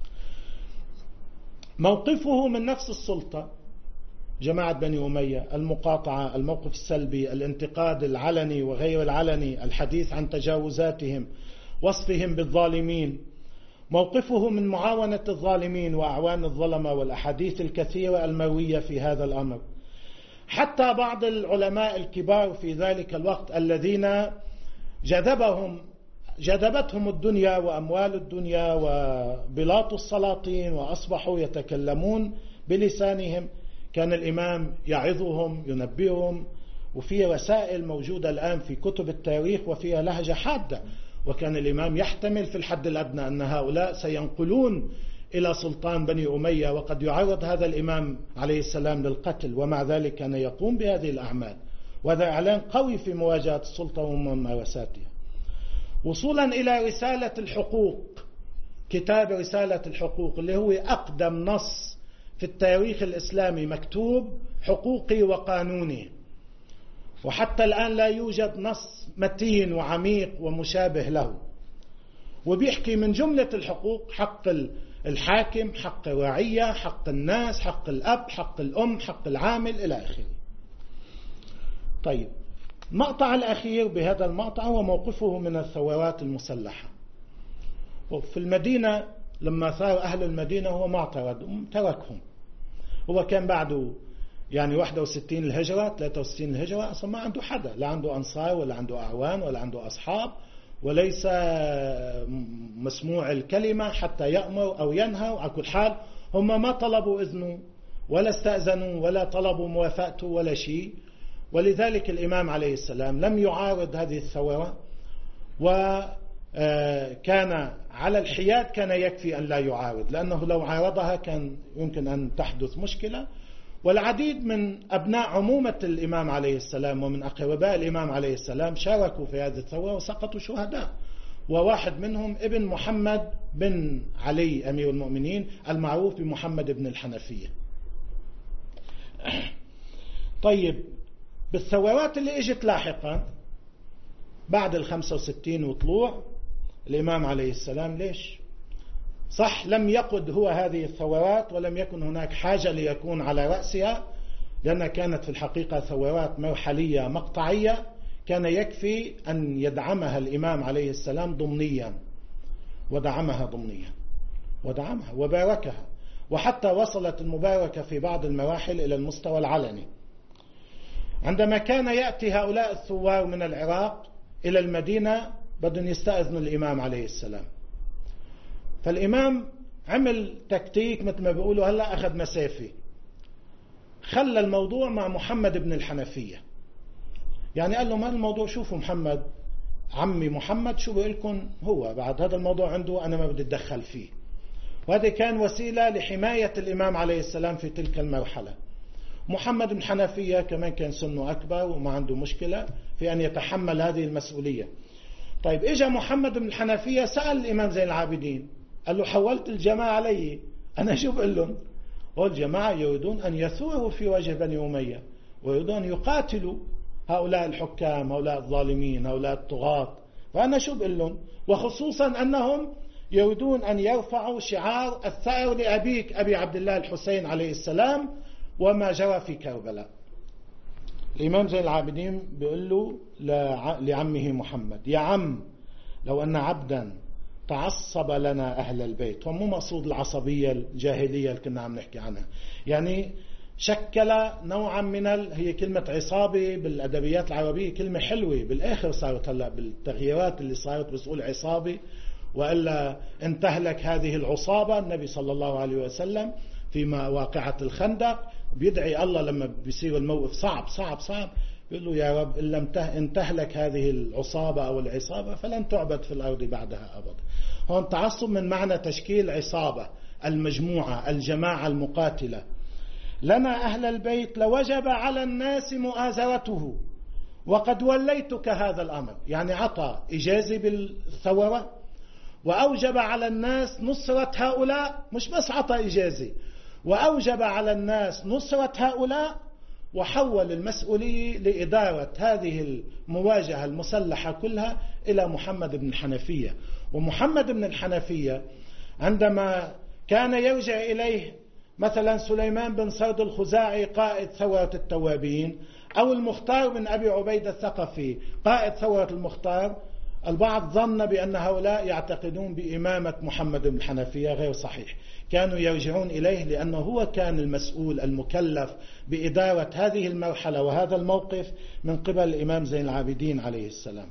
موقفه من نفس السلطة، جماعة بني أمية، المقاطعة، الموقف السلبي، الانتقاد العلني وغير العلني، الحديث عن تجاوزاتهم، وصفهم بالظالمين، موقفه من معاونة الظالمين وأعوان الظلمة، والأحاديث الكثيرة المروية في هذا الأمر. حتى بعض العلماء الكبار في ذلك الوقت الذين جذبهم جذبتهم الدنيا وأموال الدنيا وبلاط السلاطين وأصبحوا يتكلمون بلسانهم، كان الإمام يعظهم ينبئهم، وفي رسائل موجودة الآن في كتب التاريخ وفيها لهجة حادة. وكان الإمام يحتمل في الحد الأدنى أن هؤلاء سينقلون إلى سلطان بني أمية، وقد يعرض هذا الإمام عليه السلام للقتل، ومع ذلك كان يقوم بهذه الأعمال. وهذا إعلان قوي في مواجهة السلطة وممارساتها. وصولا إلى رسالة الحقوق، كتاب رسالة الحقوق اللي هو أقدم نص في التاريخ الإسلامي مكتوب حقوقي وقانوني، وحتى الآن لا يوجد نص متين وعميق ومشابه له. وبيحكي من جملة الحقوق حق الحاكم، حق الرعية، حق الناس، حق الأب، حق الأم، حق العامل، إلى آخره. طيب، المقطع الأخير بهذا المقطع هو موقفه من الثورات المسلحة. وفي المدينة لما ثار أهل المدينة هو ما اعترض، تركهم. هو كان بعده يعني واحد وستين الهجرة، ثلاثة وستين الهجرة، أصلا ما عنده حدا، لا عنده أنصار ولا عنده أعوان ولا عنده أصحاب، وليس مسموع الكلمة حتى يأمر أو ينهى. وعلى كل حال هم ما طلبوا إذنه ولا استأذنوا ولا طلبوا موافقته ولا شيء. ولذلك الإمام عليه السلام لم يعارض هذه الثورة، وكان على الحياد كان يكفي أن لا يعارض، لأنه لو عارضها كان يمكن أن تحدث مشكلة. والعديد من أبناء عمومة الإمام عليه السلام ومن أقرباء الإمام عليه السلام شاركوا في هذه الثورة وسقطوا شهداء، وواحد منهم ابن محمد بن علي أمير المؤمنين المعروف بمحمد بن الحنفية. طيب، بالثورات اللي اجت لاحقا بعد الخمسة وستين وطلوع الإمام عليه السلام، ليش؟ صح لم يقد هو هذه الثورات ولم يكن هناك حاجة ليكون على رأسها، لأنها كانت في الحقيقة ثورات مرحلية مقطعية، كان يكفي أن يدعمها الإمام عليه السلام ضمنيا، ودعمها ضمنيا ودعمها وباركها، وحتى وصلت المباركة في بعض المراحل إلى المستوى العلني. عندما كان يأتي هؤلاء الثوار من العراق إلى المدينة بدهم يستأذنوا الإمام عليه السلام، فالإمام عمل تكتيك مثل ما بيقولوا هلأ، أخذ مسافة، خلى الموضوع مع محمد بن الحنفية. يعني قال له ما الموضوع، شوفوا محمد عمي محمد شو بيقول لكم، هو بعد هذا الموضوع عنده، أنا ما بدي أتدخل فيه. وهذا كان وسيلة لحماية الإمام عليه السلام في تلك المرحلة. محمد بن حنفية كمان كان سنه أكبر وما عنده مشكلة في أن يتحمل هذه المسؤولية. طيب، إجا محمد بن الحنفية سأل الإمام زين العابدين، قال له حولت الجماعة علي، أنا شو بقول لهم؟ والجماعة يريدون أن يثوروا في وجه بني أمية، ويريدون أن يقاتلوا هؤلاء الحكام، هؤلاء الظالمين، هؤلاء الطغاة، فأنا شو بقول لهم؟ وخصوصا أنهم يريدون أن يرفعوا شعار الثأر لأبيك أبي عبد الله الحسين عليه السلام وما جرى في كربلاء. الإمام زين العابدين بيقول له لعمه محمد، يا عم لو أن عبدا تعصب لنا أهل البيت، ومو مقصود العصبية الجاهلية اللي كنا عم نحكي عنها، يعني شكل نوعا من ال... هي كلمة عصابة بالأدبيات العربية كلمة حلوة، بالآخر صارت هلأ بالتغييرات اللي صارت بتقول عصابة، وإلا انتهلك هذه العصابة. النبي صلى الله عليه وسلم في واقعة الخندق بيدعي الله لما بيصير الموقف صعب صعب صعب، يقول له يا رب إن لم انتهلك هذه العصابة أو العصابة فلن تعبد في الأرض بعدها أبدا. هون تعصب من معنى تشكيل عصابة، المجموعة الجماعة المقاتلة لنا أهل البيت لوجب على الناس مؤازرته وقد وليتك هذا الأمر. يعني عطى إجازة بالثورة وأوجب على الناس نصرة هؤلاء، مش بس عطى إجازة، وأوجب على الناس نصرة هؤلاء، وحول المسؤولية لإدارة هذه المواجهة المسلحة كلها إلى محمد بن الحنفية. ومحمد بن الحنفية عندما كان يرجع إليه مثلا سليمان بن سرد الخزاعي قائد ثورة التوابين أو المختار بن أبي عبيدة الثقفي قائد ثورة المختار، البعض ظن بأن هؤلاء يعتقدون بإمامة محمد بن الحنفية. غير صحيح، كانوا يرجعون إليه لأنه هو كان المسؤول المكلف بإدارة هذه المرحلة وهذا الموقف من قبل الإمام زين العابدين عليه السلام.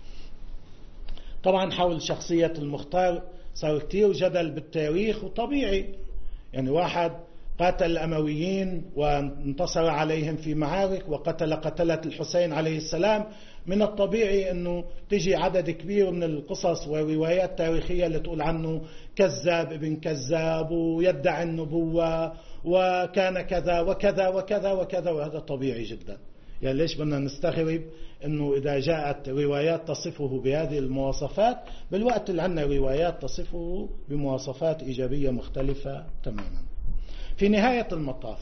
طبعا حول شخصية المختار صار كتير جدل بالتاريخ، وطبيعي يعني واحد قاتل الأمويين وانتصر عليهم في معارك وقتل قتلة الحسين عليه السلام، من الطبيعي أنه تجي عدد كبير من القصص والروايات التاريخية اللي تقول عنه كذاب ابن كذاب ويدعي النبوة وكان كذا وكذا وكذا وكذا، وهذا طبيعي جدا. يعني ليش بدنا نستغرب أنه إذا جاءت روايات تصفه بهذه المواصفات بالوقت اللي عندنا روايات تصفه بمواصفات إيجابية مختلفة تماما. في نهاية المطاف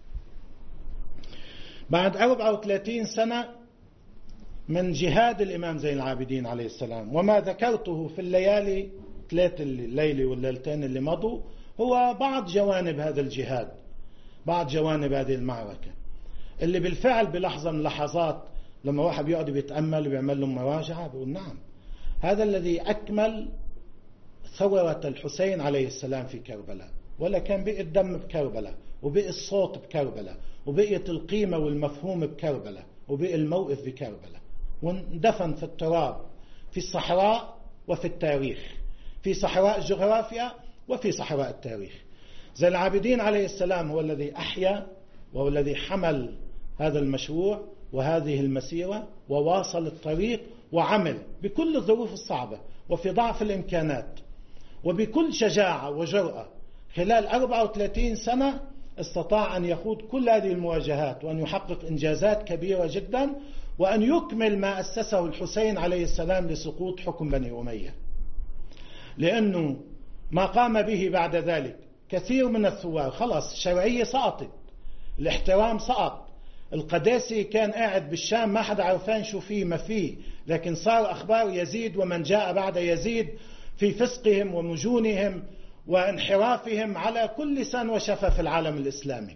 بعد أربعة وثلاثين سنة من جهاد الإمام زين العابدين عليه السلام، وما ذكرته في الليالي ثلاث الليلة والليلتين اللي مضوا هو بعض جوانب هذا الجهاد، بعض جوانب هذه المعركة اللي بالفعل بلحظة من لحظات لما واحد بيقعد بيتأمل وبيعمل له مراجعة بيقول نعم، هذا الذي أكمل ثورة الحسين عليه السلام في كربلاء. ولا كان بقي الدم بكربلاء، وبقي الصوت بكربلاء، وبقيت القيمة والمفهوم بكربلاء، وبقي الموقف بكربلاء، واندفن في التراب في الصحراء وفي التاريخ، في صحراء الجغرافيا وفي صحراء التاريخ. زين العابدين عليه السلام هو الذي أحيا وهو الذي حمل هذا المشروع وهذه المسيرة وواصل الطريق وعمل بكل الظروف الصعبة وفي ضعف الإمكانات وبكل شجاعة وجرأة. خلال أربعة وثلاثين سنة استطاع أن يخوض كل هذه المواجهات وأن يحقق إنجازات كبيرة جدا وأن يكمل ما أسسه الحسين عليه السلام لسقوط حكم بني أمية. لأنه ما قام به بعد ذلك كثير من الثوار خلاص الشرعية سقطت، الاحترام سقط، القداسي كان قاعد بالشام ما حدا عرفان شو فيه ما فيه، لكن صار أخبار يزيد ومن جاء بعد يزيد في فسقهم ومجونهم وانحرافهم على كل لسان وشفة في العالم الإسلامي.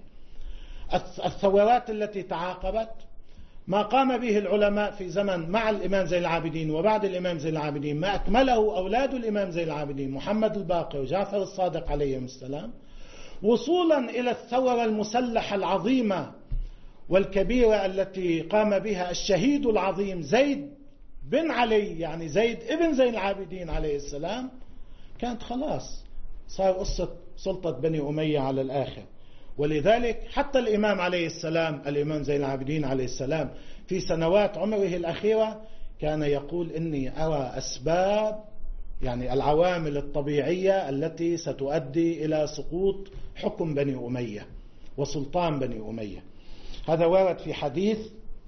الثورات التي تعاقبت، ما قام به العلماء في زمن مع الإمام زين العابدين وبعد الإمام زين العابدين، ما أكمله أولاد الإمام زين العابدين محمد الباقر وجعفر الصادق عليهم السلام، وصولا إلى الثورة المسلحة العظيمة والكبيرة التي قام بها الشهيد العظيم زيد بن علي، يعني زيد ابن زين العابدين عليه السلام. كانت خلاص صار قصة سلطة بني أمية على الآخر. ولذلك حتى الإمام عليه السلام الإمام زين العابدين عليه السلام في سنوات عمره الأخيرة كان يقول إني أرى أسباب، يعني العوامل الطبيعية التي ستؤدي إلى سقوط حكم بني أمية وسلطان بني أمية. هذا ورد في حديث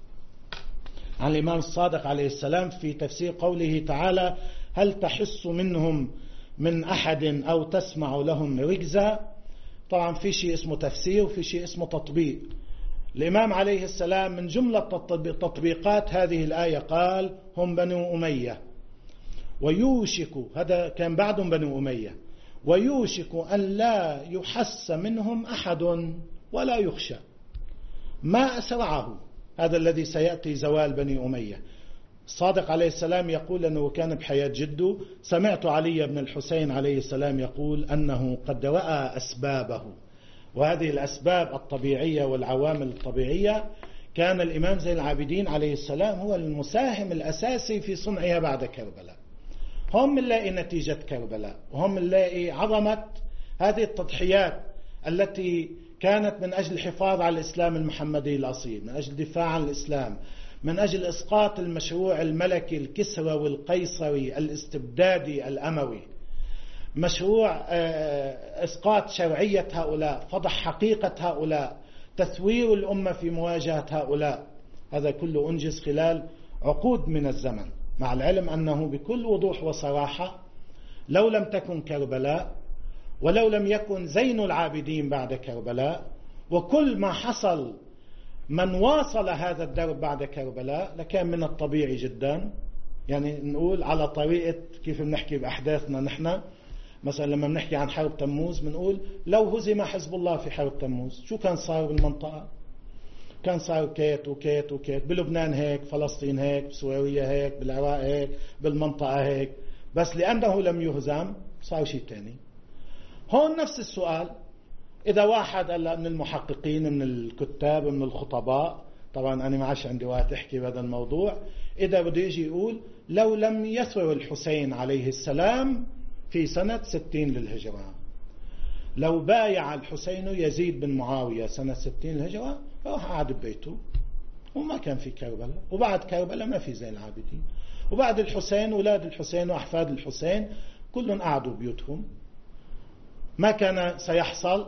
عن الإمام الصادق عليه السلام في تفسير قوله تعالى: هل تحس منهم من أحد أو تسمع لهم ركزا. طبعا في شيء اسمه تفسير وفي شيء اسمه تطبيق. الإمام عليه السلام من جملة تطبيقات هذه الآية قال: هم بنو أمية ويوشك، هذا كان بعدهم بنو أمية، ويوشك أن لا يحس منهم أحد ولا يخشى. ما أسرعه هذا الذي سيأتي زوال بني أمية. الصادق عليه السلام يقول أنه كان بحياة جده، سمعت علي بن الحسين عليه السلام يقول أنه قد رأى أسبابه، وهذه الأسباب الطبيعية والعوامل الطبيعية كان الإمام زين العابدين عليه السلام هو المساهم الأساسي في صنعها بعد كربلاء. هم نلاقي نتيجة كربلاء، وهم نلاقي عظمة هذه التضحيات التي كانت من أجل الحفاظ على الإسلام المحمدي الأصيل، من أجل الدفاع عن الإسلام، من أجل إسقاط المشروع الملكي الكسرى والقيصري الاستبدادي الأموي، مشروع إسقاط شرعية هؤلاء، فضح حقيقة هؤلاء، تثوير الأمة في مواجهة هؤلاء، هذا كله أنجز خلال عقود من الزمن، مع العلم أنه بكل وضوح وصراحة لو لم تكن كربلاء، ولو لم يكن زين العابدين بعد كربلاء، وكل ما حصل من واصل هذا الدرب بعد كربلاء، لكان من الطبيعي جدا، يعني نقول على طريقة كيف بنحكي بأحداثنا نحن، مثلا لما بنحكي عن حرب تموز بنقول لو هزم حزب الله في حرب تموز شو كان صار بالمنطقة؟ كان صار كيت وكيت وكيت، بلبنان هيك، فلسطين هيك، بسوريا هيك، بالعراق هيك، بالمنطقة هيك، بس لأنه لم يهزم صار شيء تاني. هون نفس السؤال، إذا واحد قال من المحققين من الكتاب من الخطباء، طبعا أنا ما عادش عندي وقت أحكي بهذا الموضوع، إذا بده يجي يقول لو لم يثور الحسين عليه السلام في سنة ستين للهجرة، لو بايع الحسين يزيد بن معاوية سنة ستين للهجرة راح قعد ببيته وما كان في كربلاء، وبعد كربلاء ما في زين العابدين، وبعد الحسين أولاد الحسين وأحفاد الحسين كلهم قعدوا بيوتهم، ما كان سيحصل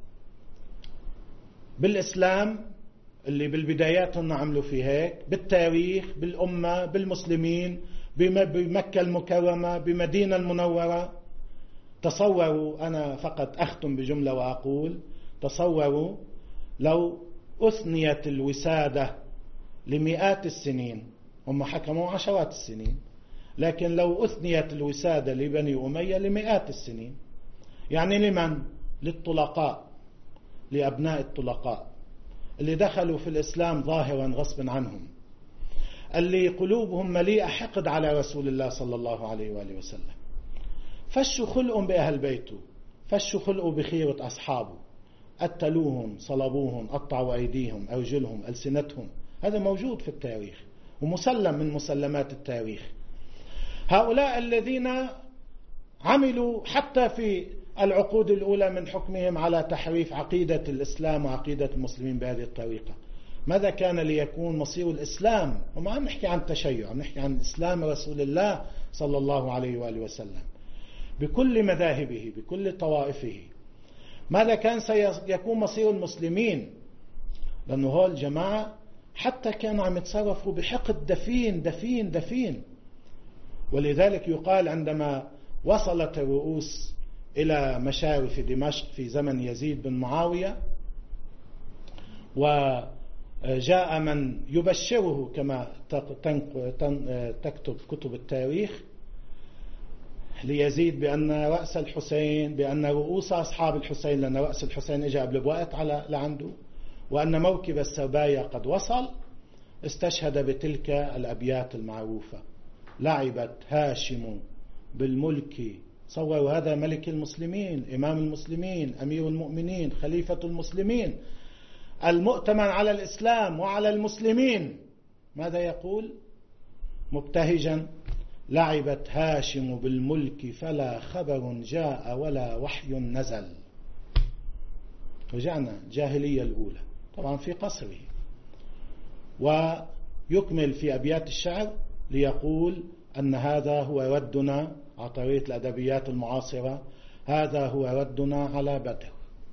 بالإسلام اللي بالبدايات هم عملوا فيه هيك، بالتاريخ، بالأمة، بالمسلمين، بمكة المكرمة، بمدينة المنورة. تصوروا، أنا فقط أختم بجملة وأقول تصوروا لو أثنيت الوسادة لمئات السنين، هم حكموا عشرات السنين، لكن لو أثنيت الوسادة لبني أمية لمئات السنين، يعني لمن؟ للطلقاء، لأبناء الطلقاء اللي دخلوا في الإسلام ظاهرا غصبا عنهم، اللي قلوبهم مليئة حقد على رسول الله صلى الله عليه وآله وسلم، فشوا خلقهم بأهل بيته، فشوا خلقوا بخيرة أصحابه، قتلوهم، صلبوهم، قطعوا أيديهم، أرجلهم، ألسنتهم، هذا موجود في التاريخ ومسلم من مسلمات التاريخ. هؤلاء الذين عملوا حتى في العقود الأولى من حكمهم على تحريف عقيدة الإسلام وعقيدة المسلمين بهذه الطريقة، ماذا كان ليكون مصير الإسلام؟ وما عم نحكي عن تشيع، عم نحكي عن إسلام رسول الله صلى الله عليه وآله وسلم بكل مذاهبه بكل طوائفه. ماذا كان سيكون مصير المسلمين؟ لأنه هول الجماعة حتى كانوا عم يتصرفوا بحقد دفين دفين دفين. ولذلك يقال عندما وصلت الرؤوس إلى مشارف دمشق في زمن يزيد بن معاوية، وجاء من يبشره كما تكتب كتب التاريخ ليزيد بأن رأس الحسين، بأن رؤوس أصحاب الحسين، لأن رأس الحسين إجا قبل بوقت على لعنده، وأن موكب السربايا قد وصل، استشهد بتلك الأبيات المعروفة: لعبت هاشم بالملك. صوروا هذا ملك المسلمين، إمام المسلمين، أمير المؤمنين، خليفة المسلمين، المؤتمن على الإسلام وعلى المسلمين. ماذا يقول مبتهجا؟ لعبت هاشم بالملك فلا خبر جاء ولا وحي نزل. رجعنا الجاهلية الأولى طبعا في قصره، ويكمل في أبيات الشعر ليقول أن هذا هو ردنا على طريقة الأدبيات المعاصرة، هذا هو ردنا على بدر.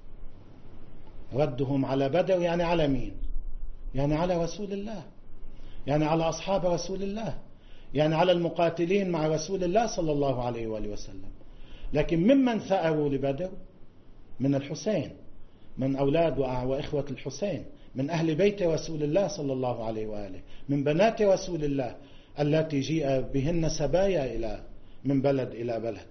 ردهم على بدر يعني على مين؟ يعني على رسول الله، يعني على أصحاب رسول الله، يعني على المقاتلين مع رسول الله صلى الله عليه وآله وسلم. لكن ممن ثأروا لبدر من الحسين، من أولاد وإخوة الحسين، من أهل بيت رسول الله صلى الله عليه وآله، من بنات رسول الله التي جيء بهن سبايا إلى من بلد إلى بلد.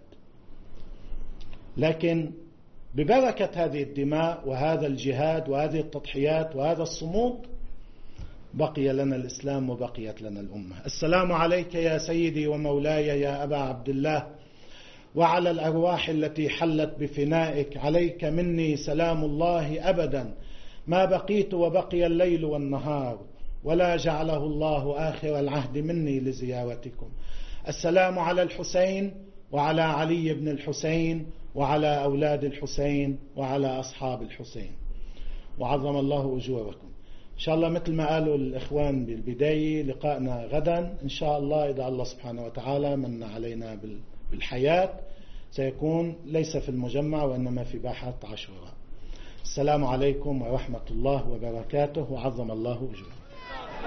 لكن ببركة هذه الدماء وهذا الجهاد وهذه التضحيات وهذا الصمود بقي لنا الإسلام وبقيت لنا الأمة. السلام عليك يا سيدي ومولاي يا أبا عبد الله، وعلى الأرواح التي حلت بفنائك، عليك مني سلام الله أبدا ما بقيت وبقي الليل والنهار، ولا جعله الله آخر العهد مني لزيارتكم. السلام على الحسين وعلى علي بن الحسين وعلى أولاد الحسين وعلى أصحاب الحسين، وعظم الله أجوركم. إن شاء الله مثل ما قالوا الإخوان بالبداية، لقائنا غدا إن شاء الله إذا الله سبحانه وتعالى من علينا بالحياة، سيكون ليس في المجمع وإنما في باحة عاشوراء. السلام عليكم ورحمة الله وبركاته، وعظم الله أجركم.